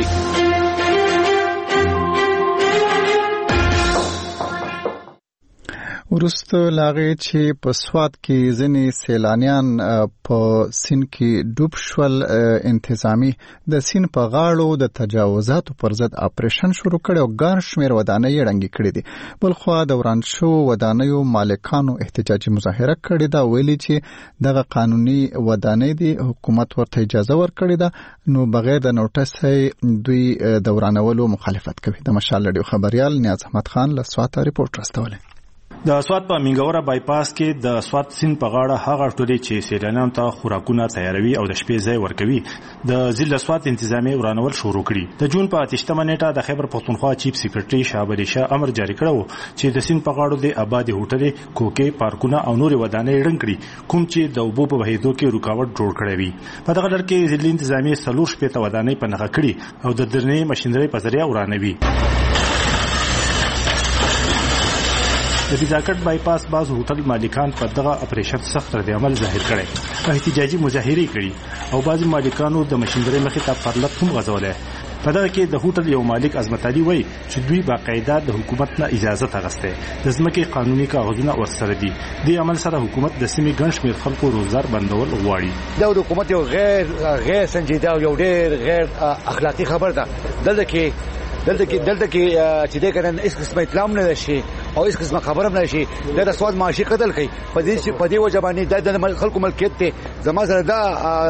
ورسته لاغې چې په سواد کې ځینې سیلانیان په سین کې ډوب شول، انتظامی د سین په غاړو د تجاوزاتو پر ضد اپریشن شروع کړي او ګڼ شمېر ودانۍ یې ړنګې کړي دي. بلخوا د وران شوو ودانیو مالکانو احتجاجي مظاهره کړې ده، ویلي چې دغه قانوني ودانۍ دي حکومت ورته اجازه ورکړې ده نو بغیر د نوټس دوی د ورانولو مخالفت کوي. د مشال رادیو خبريال نیاز احمد خان له سواته ریپورت راستولی. د سواد په منګوره بایپاس کې د سواد سین په غاړه هغه ټولې چې سیلانیان ته خوراکونه تیاروي او د شپې ځای ورکوي د ضلع سواد انتظامی ورانول شروع کړي. د جون په اتشتمه نیټه د خیبر پښتونخوا چیف سیکریټري شاه علی شاه امر جاری کړو چې د سین په غاړو د آبادی هوټلې، کوکې، پارکونه او نورې ودانۍ ړنګ کړي کوم چې د اوبو په بهیدو کې رکاوټ جوړ کړی وي. په دغه ډول کې ضلع انتظامی څلور شپېته ودانۍ په نښه کړي او د درنې ماشینرۍ په ذریعه ورانوي. د بیزاکټ بایپاس باز هوټل مالکان په دغه اپریشن سخت رد عمل ظاهر کړي او احتجاجي مظاهرې کړي او بعض مالکانو د ماشینرۍ مخې ته پرلط هم غځولی. په دغه کې د هوټل یو مالک عظمت علي وایي چې دوی باقاعده د حکومت نه اجازه اخیستې د ځمکې قانوني کاغذونه ورسره دي. دې عمل سره حکومت د سیمې ګڼ شمېر خلکو روزګار بندول غواړي. دا د حکومت یو غیر غیر سنجیده او یو ډېر غیر اخلاقي خبر ده. دلته کې دلته کې دلته کې چې دې کنه هیڅ قسمه اطلاع نه شي او هیڅ قسمه خبره نه شي دا د سواد معاشي قتل کوي په دې په دې وجه باندې د خلکو ملکیت ته زما سره دا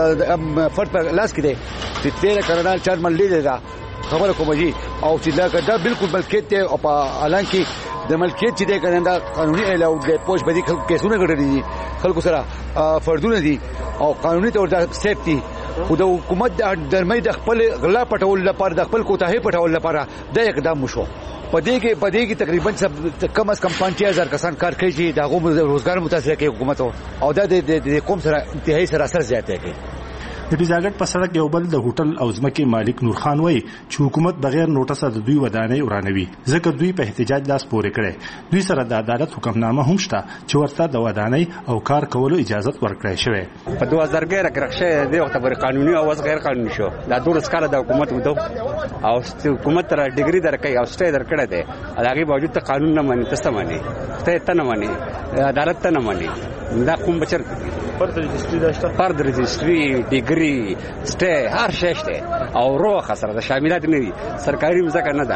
فرد په لاس کې دی چې تیر کارنال چار ملي دا خبره کوم جی او چې دا دا بالکل ملکیت ته او په اعلان کې د ملکیت چې دې کنه دا قانوني اعلان د پوش بدی خلکو کیسونه غړي دي خلکو سره فردونه دي او قانوني تور دا سیفټي خو د حکومت د درمۍ د خپل غلا پټول لپاره د خپل کوتاهي پټول لپاره د اقدام وشو پدې کې پدې کې تقریبا کم از کم پنځه هزار کسان کار کوي چې د هغو روزګار متاثر کوي حکومت او دا د قوم سره انتهایی سره اثر زیاته کوي. د بیزاګټ په سړک یو بل د هوټل او ځمکې مالک نور خان وایي چې حکومت بغیر نوټسه د دوی ودانۍ ورانوي ځکه دوی په احتجاج لاس پورې کړي. دوی سره د عدالت حکمنامه هم شته چې ورته د ودانۍ او کار کولو اجازه ورکړی شوی. په دوه هزار کې راکړښه دی وخت پر قانوني او غیر قانوني شو دا ټول سکاله د حکومت ودو او حکومت تر ډیګري درکې او سټې درکړه دی هغه باوجود ته قانون نه مانی تاسو مانی ته ته نه مانی عدالت ته نه مانی دا کوم بچر فرد رجستری داشته فرد رجستری ډیګري سټې هر شی شته او روخه سره د شاملات نه دي سرکاري مزه نه ده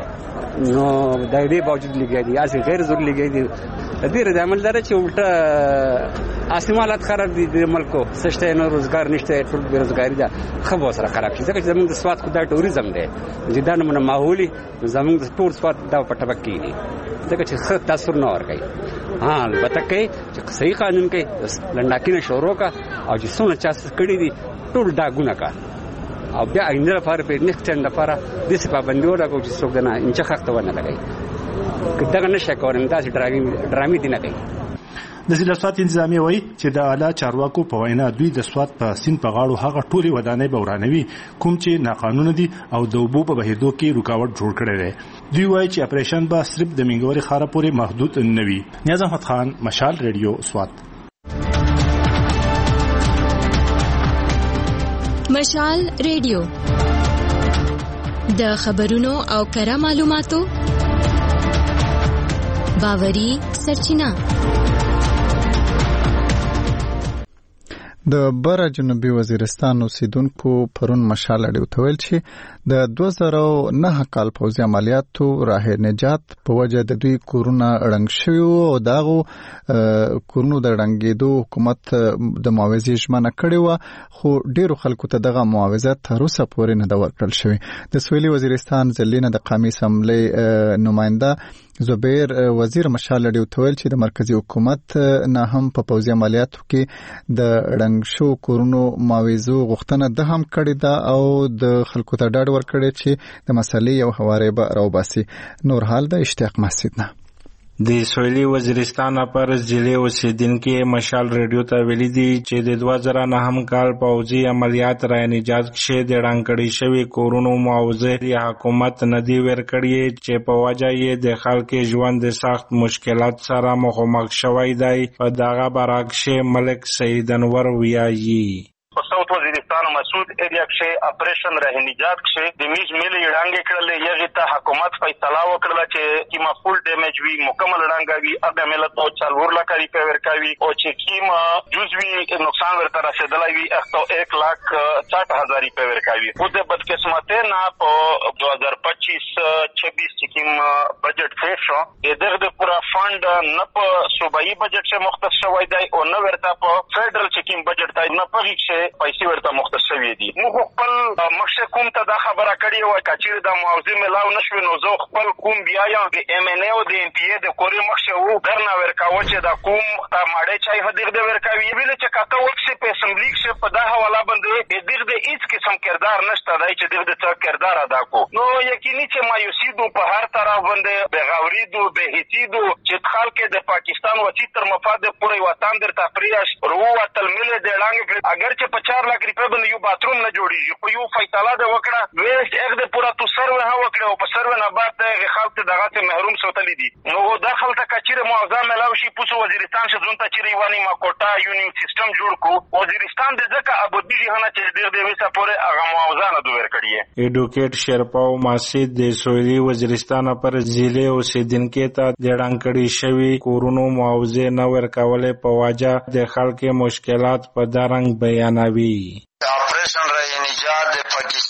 نو د دې باوجود لګي دي اسی غیر ضروري لګي دي د دې د عمل دره چې الټا اسمالات خراب دي د ملکو سشته نه روزګار نشته ټول بیروزګاری ده خو سره خراب شي ځکه چې زموږ د سواد خدای ټوریزم دی جدا نه ماحولي زموږ د ټول سواد دا پټه بکی دي ځکه چې ښه تاثیر نه ورکوي. ها البته کې چې صحیح قانون کې لنډاکینه شروع کا او چې څونه چا کړی دي ټول ډاګونه کا او بیا آینده لپاره په نیکسټ ټایم لپاره د څه پابندي ورکړو چې څوک نه انچ خخته ونه لګي کله نه شکورن دا چې ډرامي ډرامي دي نه کوي. د ضلع سواد انتظامیه وایي چې د اعلی چارواکو په وینا دوی د سواد په سیند په غاړو هغه ټولې ودانۍ به ورانوي کوم چې ناقانونه دي او د اوبو په بهیدو کې رکاوټ جوړ کړی دی. دوی وایي چې اپریشن به صرف د منګوري خاره پورې محدود نه وي. نیاز احمد خان، مشال ریډیو سواد. مشال ریډیو د خبرونو او کره معلوماتو باوري سرچینه. د بره جنوبي وزیرستان اوسیدونکو پرون مشال اړیو ته ویل چې د دوه زره نهه کال پوځي عملیاتو راه نجات په وجه د دوی کورونه ړنګ شوي او دغه کورونو د ړنګېدو حکومت د معاوضې ژمنه کړې وه خو ډیرو خلکو ته دغه معاوضه تر اوسه پورې نه ده ورکړل شوې. د سویلي وزیرستان ضلع نه د قومي اسمبلۍ نماینده زبیر وزیر مشال اړیو ته ویل چې د مرکزی حکومت نه هم په پوځي عملیاتو کې د ړنګ شو کورونو معاوضو غوښتنه ده هم کړې ده او د خلکو ته ډاډ ورکړی چې د مسلې یو هواری به راوباسي. نور حال د اشتیاق مسجد نه د سویلي وزیرستان پر ضلع اوسیدونکو مشال ریډیو ته ویلي دي چې د دوه زره نهم کال پوځي عملیات را نجات کې د ړنګ کړي شوی کورونو معاوضه حکومت نه دی ورکړي چې په وجه یې د خلکو ژوند د سخت مشکلات سره مخامخ شوی دی. په دغه برعکس ملک سید انور ویایي صوت وزیرستان مسعود ایریا کې اپریشن راه نجات کې د میج ملي ړنګ کړل یغه ته حکومت فیصله وکړه چې کیما فول ډیمیج وی مکمل ړنګوي اګه ملت او چالور لکاري په ورکوي او چې کیما جزوی نقصان ورته رسیدلای وي اخته یک لاک ساठ هزار په ورکوي. خو د بدقسمته نه په دو هزار پچیس چھبیس چې کیم بجټ فیس شو دغه د پورا فند نه په صوبایي بجټ څخه مختص شوی دی او نه ورته په فدرل چې کیم بجټ ته نه پغیږي پیسې ورته مختص شوی دي. موږ خپل مخشه کوم ته دا خبره کړې و چې د معاوضه ملاو نشو نو زه خپل کوم بیا یا د ام ان ای او د ام پی ای د کوري مخشه وو درنه ورکاو چې دا کوم تا ماړې چای هدیغ د ورکاوي ویل چې کاته وکسه په اسمبلی کې په دا حواله باندې دغه د هیڅ قسم کردار نشته دی چې دغه د څه کردار ادا کو. نو یقیني چې مایوسی دو په هر طرف باندې بغاوری دو بهیتی دو چې خلک د پاکستان وتی تر مفاد پورې وطن در تفریش رو وتل مل د لاندې اگر چې چار لاک روپے باندې یو باتروم نه جوړیږي خو یو فیصله ده وکړه ویسټ اګ د پورا تو سروه ها وکړه او په سروه نه بعد د خلک دغه ته محروم سوتلی دي. نو داخل ته کچره معاوضه ملاوي شي پوسو وزیرستان شه ځون ته چیرې وانی ما کوټا یونین سیستم جوړ کو وزیرستان د ځکه ابودی جهانه چې ډېر دی وسه پورې هغه معاوضه نه دوی ورکړي. ایډوکیټ شرپاو ماسید د سویلي وزیرستان پر ضلع اوسیدونکو ته د ړنګ شوی کورونو معاوضه نه ورکولې په واجه د خلکو مشکلات په درنګ بیانوي. آپریشن رای نجات د پاکستان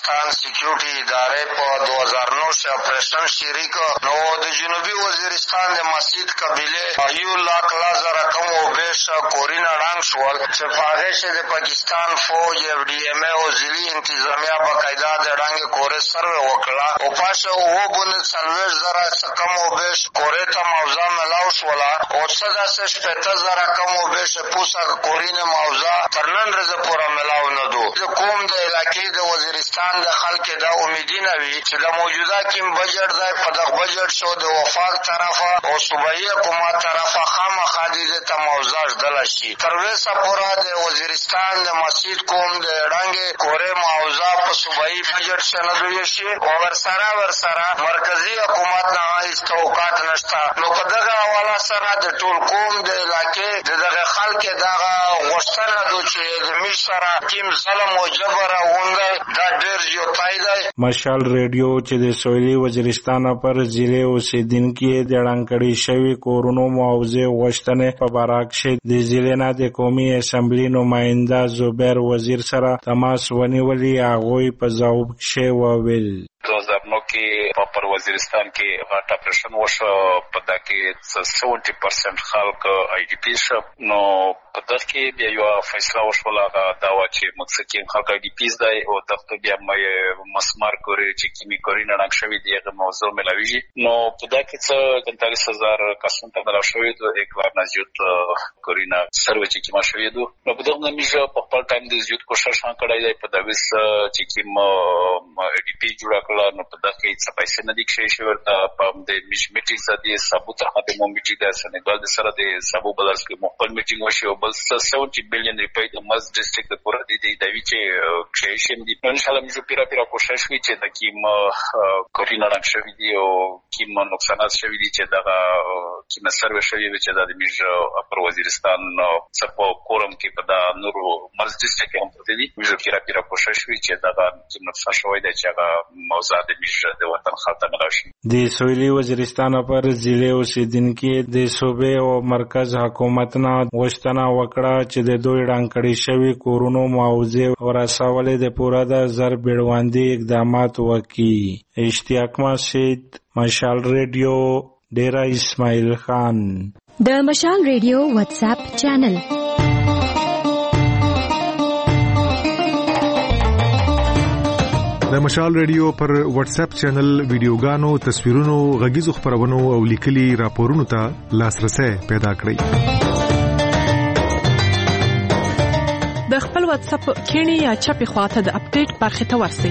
وزیرستان سکیورټي ادارې په دوه هزار نو کې اپریشن شروع کړ. نو د جنوبي وزیرستان د مسجد قبیله یو لاک لزر کم او بیش کورینه ړنګ شول چې په هغې کې د پاکستان فوج اف ډي ایم ای او ځلي انتظامیه باقاعده د ړنګې کورې سروې وکړه او پاشه اووه بونه څلوېښت زره څه کم او بیش کورې ته موضوع ملاو شوله او څه داسې شپېته زره کم او بیش پوسه کورینه موضوع تر نن ورځې پورې ملاو نه دو. د کوم د علاقې د وزیرستان د خلک دا امیدونه وي چې د موجوده کوم بجټ دی په دغه بجټ شو د وفاق طرفه او صوبایي حکومت طرفه خامخا دې ته موضوع ژدلی شي. تر اوسه پورې د وزیرستان د مسجد کوم د ړنګې کورې موضوع په صوبایي بجټ کې نه دوی شي او ورسره ورسره مرکزي حکومت نه هیڅ توقعات نشته. نو په دغه حواله سره د ټول قوم د علاقې د دغه خلک دغه غوښتنه ده چې د میش سره کوم ظلم او جبر راغونډی دا ډېر زیاتی دی. مشال ریډیو چې د سویلي وزیرستان پر ضلع اوسېدونکي د ړنګ کړي شوي کورونو معاوضې غوښتنې په باره کښې د ضلع نه د قومي اسمبلي نماینده زبیر وزیر سره تماس ونیولي. هغوی په ځواب کښې وویل دو هزار نو کې پر وزیرستان کې غټ اپریشن وشو په دا کې سیونټي پرسنټ خلک آی ډي پی شو. نو په دغه کې بیا یو فیصله وشوله هغه دا وه چې مقصد کې خلک آی ډي پیز دی او دغه بیا مسمار کورې چې کیمي کورې نړنګ شوي دي هغه موضوع ملاویږي. نو په دا کې څه پنځلس هزار کسانو ته ملاو شوي دي ایک لار نه زیات کورې نه سروې چې کیما شوي دي. نو په دغه نمیږ په خپل ټایم د زیات کوشش هم کړی دی په دغه چې کیم آی ډي پی جوړه کړه. نو په دغه کې څه پیسې نه دي کښې شوي ورته په د میش میټینګ سره د سابو څخه د مو میټینګ د سنګال د سره د سابو بدل کې مخکل میټینګ وشي او بل سیونټي بلین روپۍ د مز ډسټریکټ د پوره د د وی چې کښې شم دي. نو ان شاء الله موږ پیرا پیرا کوشش وکړو چې د کیم کورینه رنګ شوي دي او کیم نقصانات شوي دي چې دغه کیم سروې شوي دي چې د میش پر وزیرستان څه په کورم کې په دا نورو مز ډسټریکټ هم پرته دي. موږ پیرا پیرا کوشش وکړو چې دغه کیم نقصان شوی دی چې هغه موضوع د میش د وطن خلک ته ملاو شي. د سویلي وزیرستان پر ضلع اوسېدونکي د صوبې او مرکز حکومت نه غوښتنه وکړه چې د دوی ړنګ کړي شوي کورونو معاوضې ورسولې د پوره د زر بیړوندي اقدامات وکړي. اشتیاق مسجد، مشال ریډیو، ډیره اسماعیل خان. د مشال ریډیو واتس اپ چینل د مشال ریډیو پر واتس اپ چینل ویډیوګانو، تصویرونو، غږیزو خبرونو او لیکلي راپورونو ته لاسرسي پیدا کړئ. د خپل واتس اپ کینی یا چپی خواته د اپډیټ برخه ته ورسئ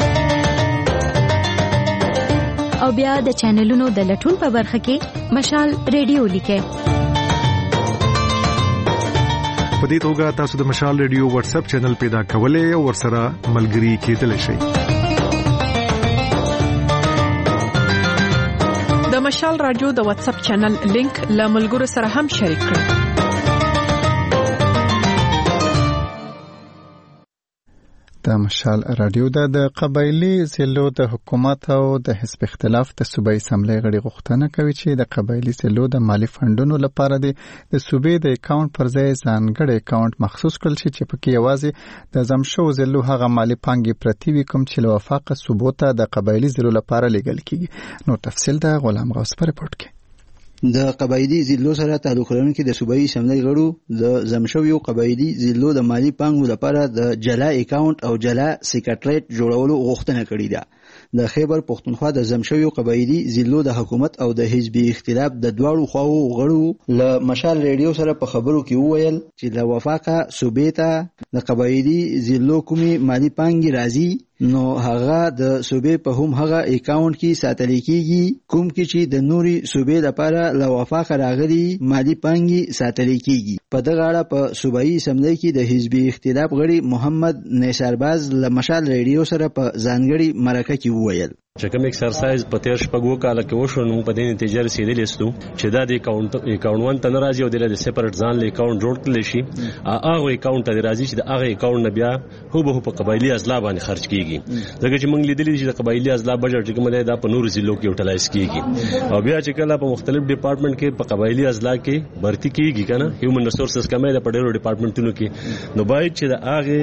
او بیا د چینلونو د لټون په برخه کې مشال ریډیو لیکئ. په دې توګه تاسو د مشال ریډیو واتس اپ چینل پیدا کولای او ورسره ملګري کېدلی شئ. د مشال رادیو د واتس اپ چینل لینک له ملګرو سره هم شریک کړئ. د مشال رادیو د قبایلی ضلعو د حکومت او د حزب اختلاف د صوبایي اسمبلی غړي غوښتنه کوي چې د قبایلی ضلعو د مالی فندونو لپاره د صوبې د اکاونټ پر ځای ځانګړی اکاونټ مخصوص کړل شي چې پکې یوازې د زمشو ضلعو هغه مالی پانګې پرتی وي کوم چې له وفاقه صوبو ته د قبایلی ضلعو لپاره لیږل کیږي. نو تفصیل د غلام غوث په رپورټ کې. د قبایلی ضلعو سره تعلق لرونکي د صوبایي اسمبلی غړو د زمشویو قبایلی ضلعو د مالی پانګو لپاره د جلا اکاونټ او جلا سیکریټریټ جوړولو غوښتنه کړې ده. د خیبر پښتونخوا د زمشویو قبایلی ضلعو د حکومت او د حزبي اختلاف د دواړو خواو غړو له مشال ریډیو سره په خبرو کې وویل چې له وفاقه صوبې ته د قبایلی ضلعو کومي مالی پانګې راځي نو هغه د صوبې په هم هغه اکاونټ کې ساتل کېږي کوم کې چې د نوري صوبې لپاره له وفاقه راغلي مالی پانګې ساتل کېږي. په دغه اړه په صوبایي اسمبلی کې د حزبي اختلاف غړي محمد نیسارباز له مشال ریډیو سره په ځانګړي مرکه کې وویل چې کوم ایکسرسایز په تیر شپږو کال کې وشو نو په دې نتیجه رسیدلې ستو چې دا د اکاونټ اکاونټ ون ته ناراضي او د سپریټ ځان له اکاونټ جوړ کړل شي هغه اکاونټ ته راځي چې هغه اکاونټ نه بیا هو به په قبایلی ازلا باندې خرج کیږي. ځکه چې موږ لیدلې چې د قبایلی ازلا بجټ کوم دی دا په نور ضلعو کې یوټیلایز کیږي او بیا چې کله په مختلف ډپارټمنټ کې په قبایلی ازلا کې بھرتی کیږي کنه هیومن ریسورسز کمه ده په ډیرو ډپارټمنټونو کې نو باید چې د هغه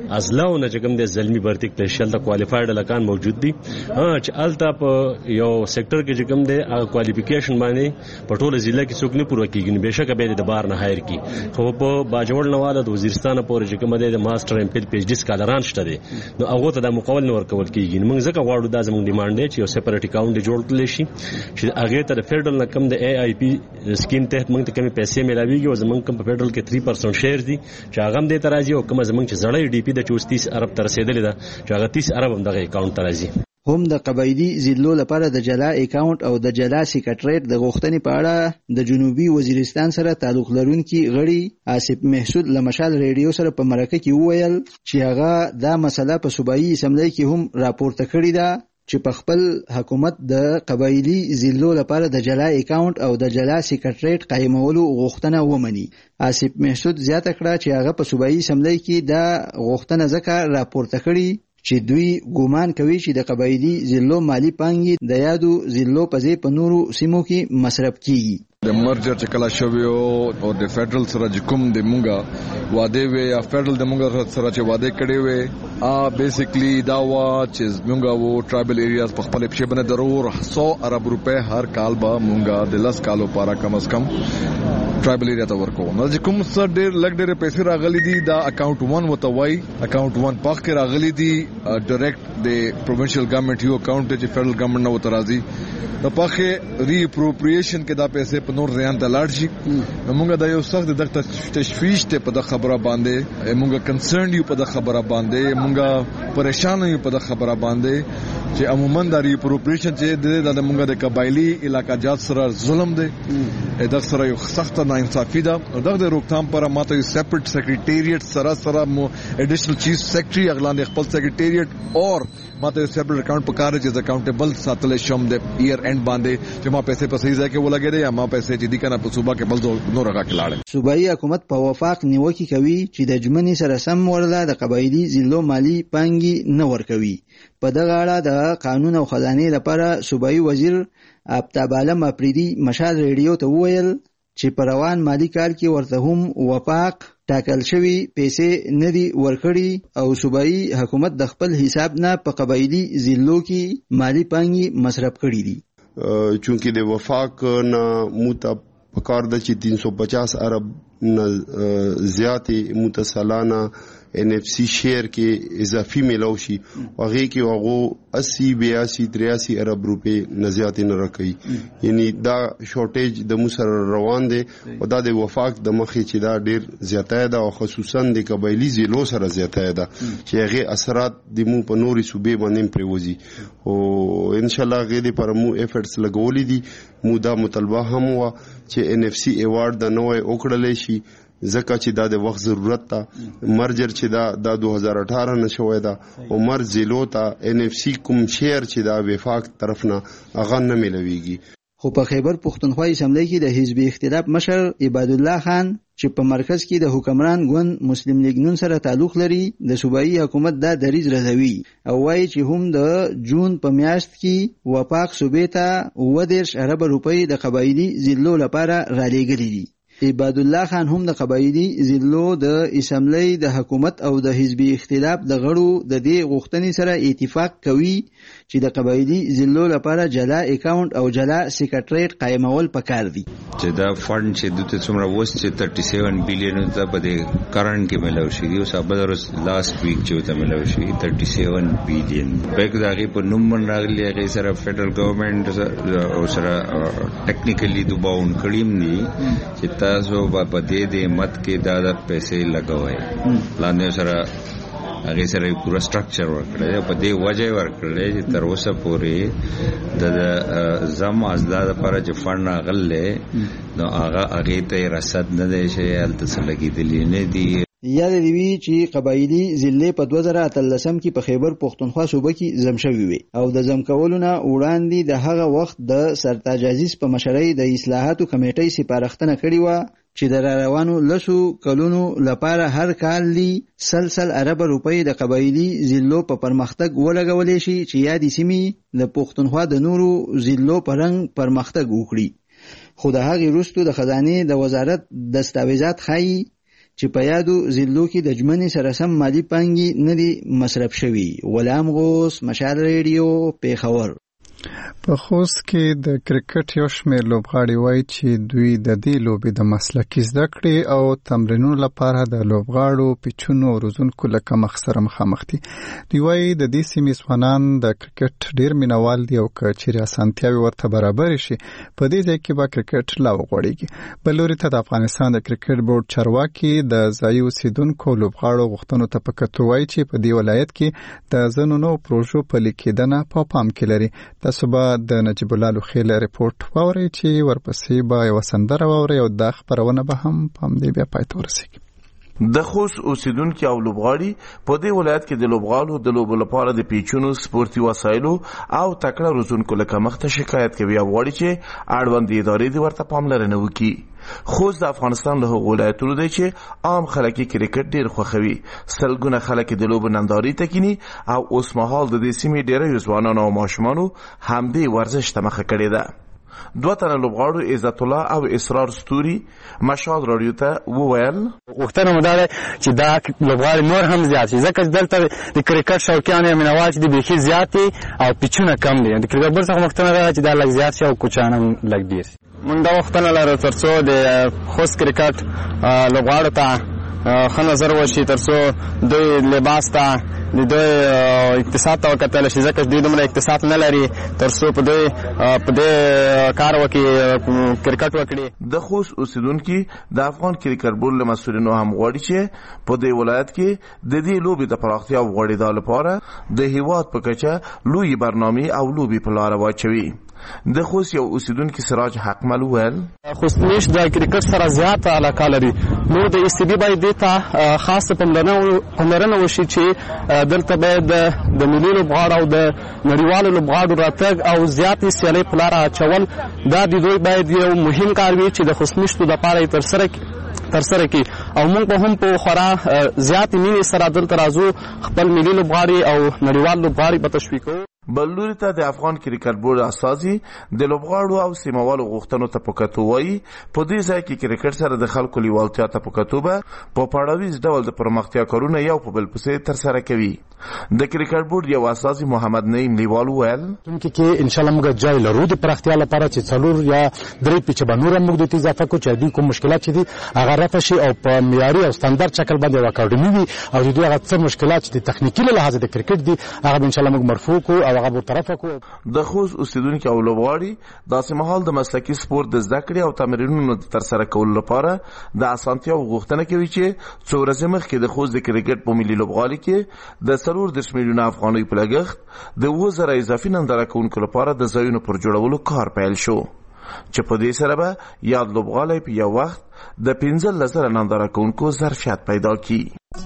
ازلاو نه چې کوم د زلمی برتیک ته شل د کوالیفاید لکان موجود دي چې التا په یو سېکټر کې چې کوم دی هغه کوالیفیکیشن باندې په ټوله ضلع کې څوک نه پوره کیږي بهشکه به د بار نه هایر کی خو په باجوړ نواله د وزیرستان پورې چې کوم دی د ماستر ایم فل پی ایچ ډي سکالران شته دي نو هغه ته د مقابل نور کول کیږي موږ ځکه غواړو دا زموږ ډیمانډ دی چې یو سپریټ اکاونټ جوړ کړل شي چې هغه ته د فدرل نه کم د ای آی پی سکیم ته موږ ته کمی پیسې ملاويږي او زموږ کم په فدرل کې تین پرسنټ شیر دي چې هغه هم د ترازی او کوم زموږ چې زړې ډي پی د چوستیس ارب تر رسیدلې ده چې هغه تیس ارب هم دغه اکاونټ ترازی هم د قبایلی ضلعو لپاره د جلا اکاونټ او د جلا سیکریټریټ د غوښتنې په اړه د جنوبي وزیرستان سره تعلق لرونکي غړي آصف محسود له مشال ریډیو سره په مرکه کې وویل چې هغه دا مسله په صوبایي اسمبلی کې هم راپورته کړې ده چې په خپل حکومت د قبایلی ضلعو لپاره د جلا اکاونټ او د جلا سیکریټریټ قائمولو غوښتنه ومني. آصف محسود زیاته کړه چې هغه په صوبایي اسمبلی کې دا غوښتنه ځکه راپورته کړې چې دوی ګومان کوي چې د قبایلی ضلعو مالی پانګې د یادو ضلعو په ځای په نورو سیمو کې مصرف کیږي. د مرجر چې کله شوی او د فدرل سره چې کوم د مونږه واده وي یا فدرل د مونږه سره چې واده کړي وي ا بیسیکلی دا وا چې مونږه وو ټرایبل ایریاز په خپل په شبنه ضرور سو ارب روپے هر کال به مونږه د لس کالو لپاره کم از کم ټرایبل ایریا ته ورکو نو چې کوم څه ډېر لګ ډېر پیسې راغلي دي دا اکاونټ ون وتوي اکاونټ ون پاک کې راغلي دي ډایرکټ د پروینشل ګورنمنت یو اکاونټ چې فدرل ګورنمنت نو ترازی د پاکه ری اپروپریشن کې دا پیسې په نور ځان ته لاړ شي نو موږ دا یو سخت د تشویش ته په د خبره باندې موږ کنسرن یو په د خبره باندې موږ پریشان یو په د خبره باندې چې عموما دا ری اپروپریشن چې د موږ د قبایلی علاقہ جات سره ظلم دی دا سره یو سخت ناانصافي ده دغه روکثام پر ماته یو سپریټ سیکریټریټ سره سره مو اډیشنل چیف سیکریټری اغلان خپل سیکریټریټ اور ماته یو سپریټ اکاونټ په کار چې اکاونټیبل ساتل شم د ایر اینڈ باندې چې ما پیسې په صحیح ځای کې ولګې دي یا ما پیسې چې دي کنه په صوبا کې بل نور راکې لاړ. صوبایي حکومت په وفاق نیوکه کوي چې د جمنې سره سم ورله د قبایلی ضلعو مالی پانګي نه ورکوي. په دغه اړه د قانون او خزانه لپاره صوبایي وزیر آفتاب عالم افریدي مشال ریډیو ته وویل چې په روان مالی کال کې ورته هم وفاق ټاکل شوی پیسې نه دي ورکړي او صوبایي حکومت د خپل حساب نه په قبایلی ضلعو کې مالی پانګي مصرف کړي دي. چونکه د وفاق نه موته پکار د چې تین سو پچاس ارب نه زیاتې متصلانه این ایف سی شیر کې اضافي ملاو شي هغه کې هغه اسی بیاسی تریاسی ارب روپے نه زیات نه راکړي یعنی دا شورټیج د موسر روان دي او دا د وفاق د مخې چې دا ډیر زیاته ده او خصوصا د قبایلی ضلعو سره زیاته ده چې هغه اثرات د مو په نوري صوبې باندې پریوزي او ان شاء الله غېدي پر مو افورټس لګولې دي مو دا مطالبه هم وا چې ان ایف سی ایوارډ د نوې وکړلې شي ځکه چې دا د وخت ضرورت ته مرجر چې دا د دوه هزار اٹھارہ نه شوې ده او مر ضلعو ته ان ایف سی کوم شیر چې دا وفاق طرف نه هغه نه ملويږي. خو په خیبر پښتونخوا اسمبلی کې د حزب اختلاف مشر عباد الله خان چې په مرکز کې د حکمران ګوند مسلم لیگ نون سره تعلق لري د صوبایي حکومت دا دریځ رضوي او وايي چې هم د جون په میاشت کې وفاق صوبې ته اوه دېرش ارب روپۍ د قبایلی ضلعو لپاره رالېږلي دي. عباد الله خان هم د قبایلی ضلعو د اسمبلی د حکومت او د حزبي اختلاف د غړو د دې غوښتنې سره اتفاق کوي چې د قبایلی ضلعو لپاره جلا اکاونټ او جلا سیکریټریټ قائمول پکار دي. چې دا فند چې دته څومره وست چې سیاسی بلین ته په دې کرنٹ کې ملو شي او صبر لاست ویک چې ته ملو شي سیاسی بلین بیگ دغه په نوم راغلی هغه سره فدرل ګورنمنت او سره ټیکنیکلی دوباون کړیم دي چې تاسو په دې دې مت کې دا د پیسې لګوي لاندې سره هغه سره پورا سټرکچر ورکړل په دې وجه ورکړل چې تر اوسه پورې د زم ازداد لپاره چې فند غلې نو هغه هغه ته رسد نه دی چې الته لګیدلې نه دی. یاد دی وی چې قبایلی ضلع په دوه زره اتلسم کې په خیبر پښتونخوا صوبه کې زم شوی وي او د زم کولونه وړاندې د هغه وخت د سرتاج عزیز په مشرۍ د اصلاحاتو کمیټې سپارښتنه کړې و چې د روانو لسو کلونو لپاره هر کال لی سلسل ارب روپۍ د قبایلی ضلعو په پرمختګ ولګولې شي چې یادې سیمې د پښتونخوا د نورو ضلعو په رنګ پرمختګ وکړي. خو د هغې وروسته د خزانې د وزارت دستاویزات ښایي چې په یادو ضلعو کې د ژمنې سره سم مالی پانګې نه دي مصرف شوي. غلام غوث، مشال ریډیو، پیښور. په خوست کې د کرکټ یو شمېر لوبغاړي وایي چې دوی د دې لوبې د مسلکي زده کړې او تمرینونو لپاره د لوبغاړو پیچونو او روزونکو له کمښت سره مخامخ دي. دوی وایي د دې سیمې ځوانان د کرکټ ډېر مینوال دي او که چیرې اسانتیاوې ورته برابرې شي په دې ځای کې به کرکټ لا وغوړېږي. بل لوري ته د افغانستان د کرکټ بورډ چارواکي د ځایي اوسېدونکو لوبغاړو غوښتنو ته په کتو وایي چې په دې ولایت کې د ځینو نوو پروژو پلي کېدنه په پام کې لري. تاسو به د نجیب الله لوخیل ریپورت واورئ چې ورپسې به یوه سندره واورئ او دا خپرونه به هم په همدې بیا پای ته ورسېږي. د خوست اوسیدونکو او لوبغاړي په دې ولایت کې د لوبغاړو د لوبو لپاره د پیچونو، سپورتي وسایلو او تکړه روزونکو له کمښته شکایت کوي او غواړي چې اړوندې ادارې دې ورته پاملرنه وکړي. خوست د افغانستان له هغو ولایتونو دی چې عام خلک یې کرکټ ډېر خوښوي. سلګونه خلک د لوبو نندارې ته کیني او اوس مهال د دې سیمې ډېری ځوانانو او ماشومانو همدې ورزش ته مخه کړې ده. دوه تنه لوبغاړو عزت الله او اسرار ستوري مشال راډیو ته وویل غوښتنه مو دا ده چې دا لوبغاړي نور هم زیات شي، ځکه چې دلته د کرکټ شوقیان یا مینوال چې دي بیخي زیات دي او پیچونه کم دي. د کرکټ بورډ څخه غوښتنه ده چې دا لږ زیات شي او کوچیان هم لږ ډېر شي. موږ دا غوښتنه لرو تر څو د خوست کرکټ لوبغاړو ته ښه نظر وشي، تر څو دوی لباس ته د دوی اقتصاد ته وکتل شي، ځکه چې دوی دومره اقتصاد نه لري، تر څو په دوی په دې کار وکړي کرکټ وکړي. د خوست اوسیدونکي د افغان کرکټ بورډ له مسؤلینو هم غواړي چې په دې ولایت کې د دې لوبې د پراختیا او غوړېدا لپاره د هیواد په کچه لویې برنامې او لوبې په لاره واچوي. د خوست یو اوسیدونکي سراج حقمل وویل خوست میش د کرکټ سره زیاته علاقه لري، نو د ایس بي باید دې ته خاصه پاملرنه وشي چې دلته باید د ملي لوبغاړو او د نړیوالو لوبغاړو راتګ او زیاتې سیالۍ په لاره اچول دا د دوی باید یو مهم کار وي چې د خوست میشتو دپاره یې ترسره ترسره کړي. او موږ به هم په خورا زیاتې مینې سره دلته راځو، خپل ملي لوبغاړي او نړیوال لوبغاړي به تشویق کوو. بل لوري ته د افغان کرکټ بورډ اساسي د لوبغاړو او سیمهوالو غوښتنو ته په کتو وایي په دې ځای کې کرکټ سره د خلکو لیوالتیا ته په کتو به په پړاویز ډول د پرمختیا کارونه یو په بل پسې ترسره کوي. د کرکټ بورډ یو اساسي محمد نعیم لیوال وویل چې ان شاء الله موږ ځای لرو د پراختیا لپاره چې څلور یا درې پیچ به نور موږ د اضافه کو چې دوی کوم مشکلات چې دي هغه رفع شي او په معیاري او ستاندرد شکل باندې یو اکاډمي وي او د دوی هغه څه مشکلات چې تخنیکی له لحاظه د کرکټ دي هغه ان شاء الله موږ مرفوع کو او هغه برطرف کو. د خوست اوسیدونکو او لوبغاړي داسې مهال د مسلکي سپورت د زده کړې او تمرینونو د ترسره کولو لپاره د اسانتیاو غوښتنه کوي چې څو ورځې مخکې د خوست د کرکټ په ملي لوبغالي کې د څلور دېرش میلیونه افغانۍ په لګښت د اووه زره اضافي ننداره کوونکو لپاره د ځایونو پر جوړولو کار پیل شو چې په دې سره به یاد لوبغالی په یو وخت د پنځلس زره ننداره کوونکو ظرفیت پیدا کړي.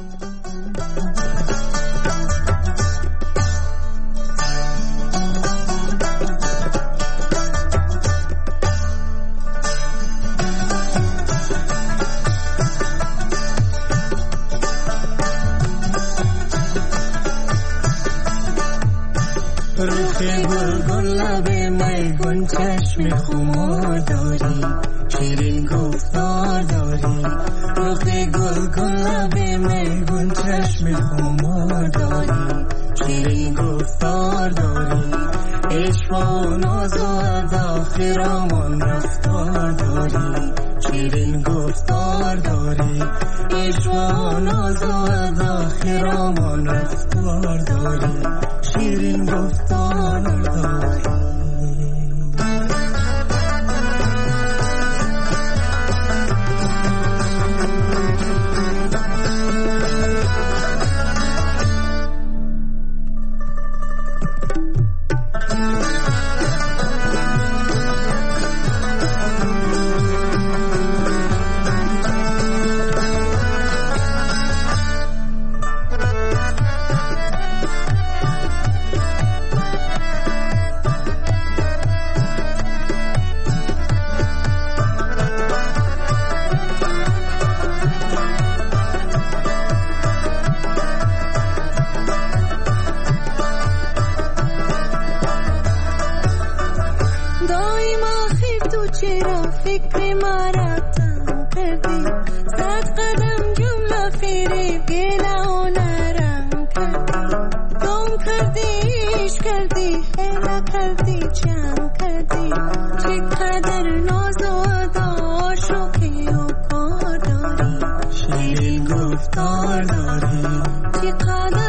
چشم خمار داری شیرین گفتار داری رخ گل گل لب میگون چشم خمار داری شیرین گفتار داری عشق و ناز و ادا خرامان رفتار داری شیرین گفتار داری عشق و ناز و ادا خرامان رفتار داری شیرین گفتار داری. چرا فکر ما را تنگ کردی صد قدم خیلی کردی جمع کردی چقدر نازادار شوخی و کار داری شیرین گفتار داری چقدر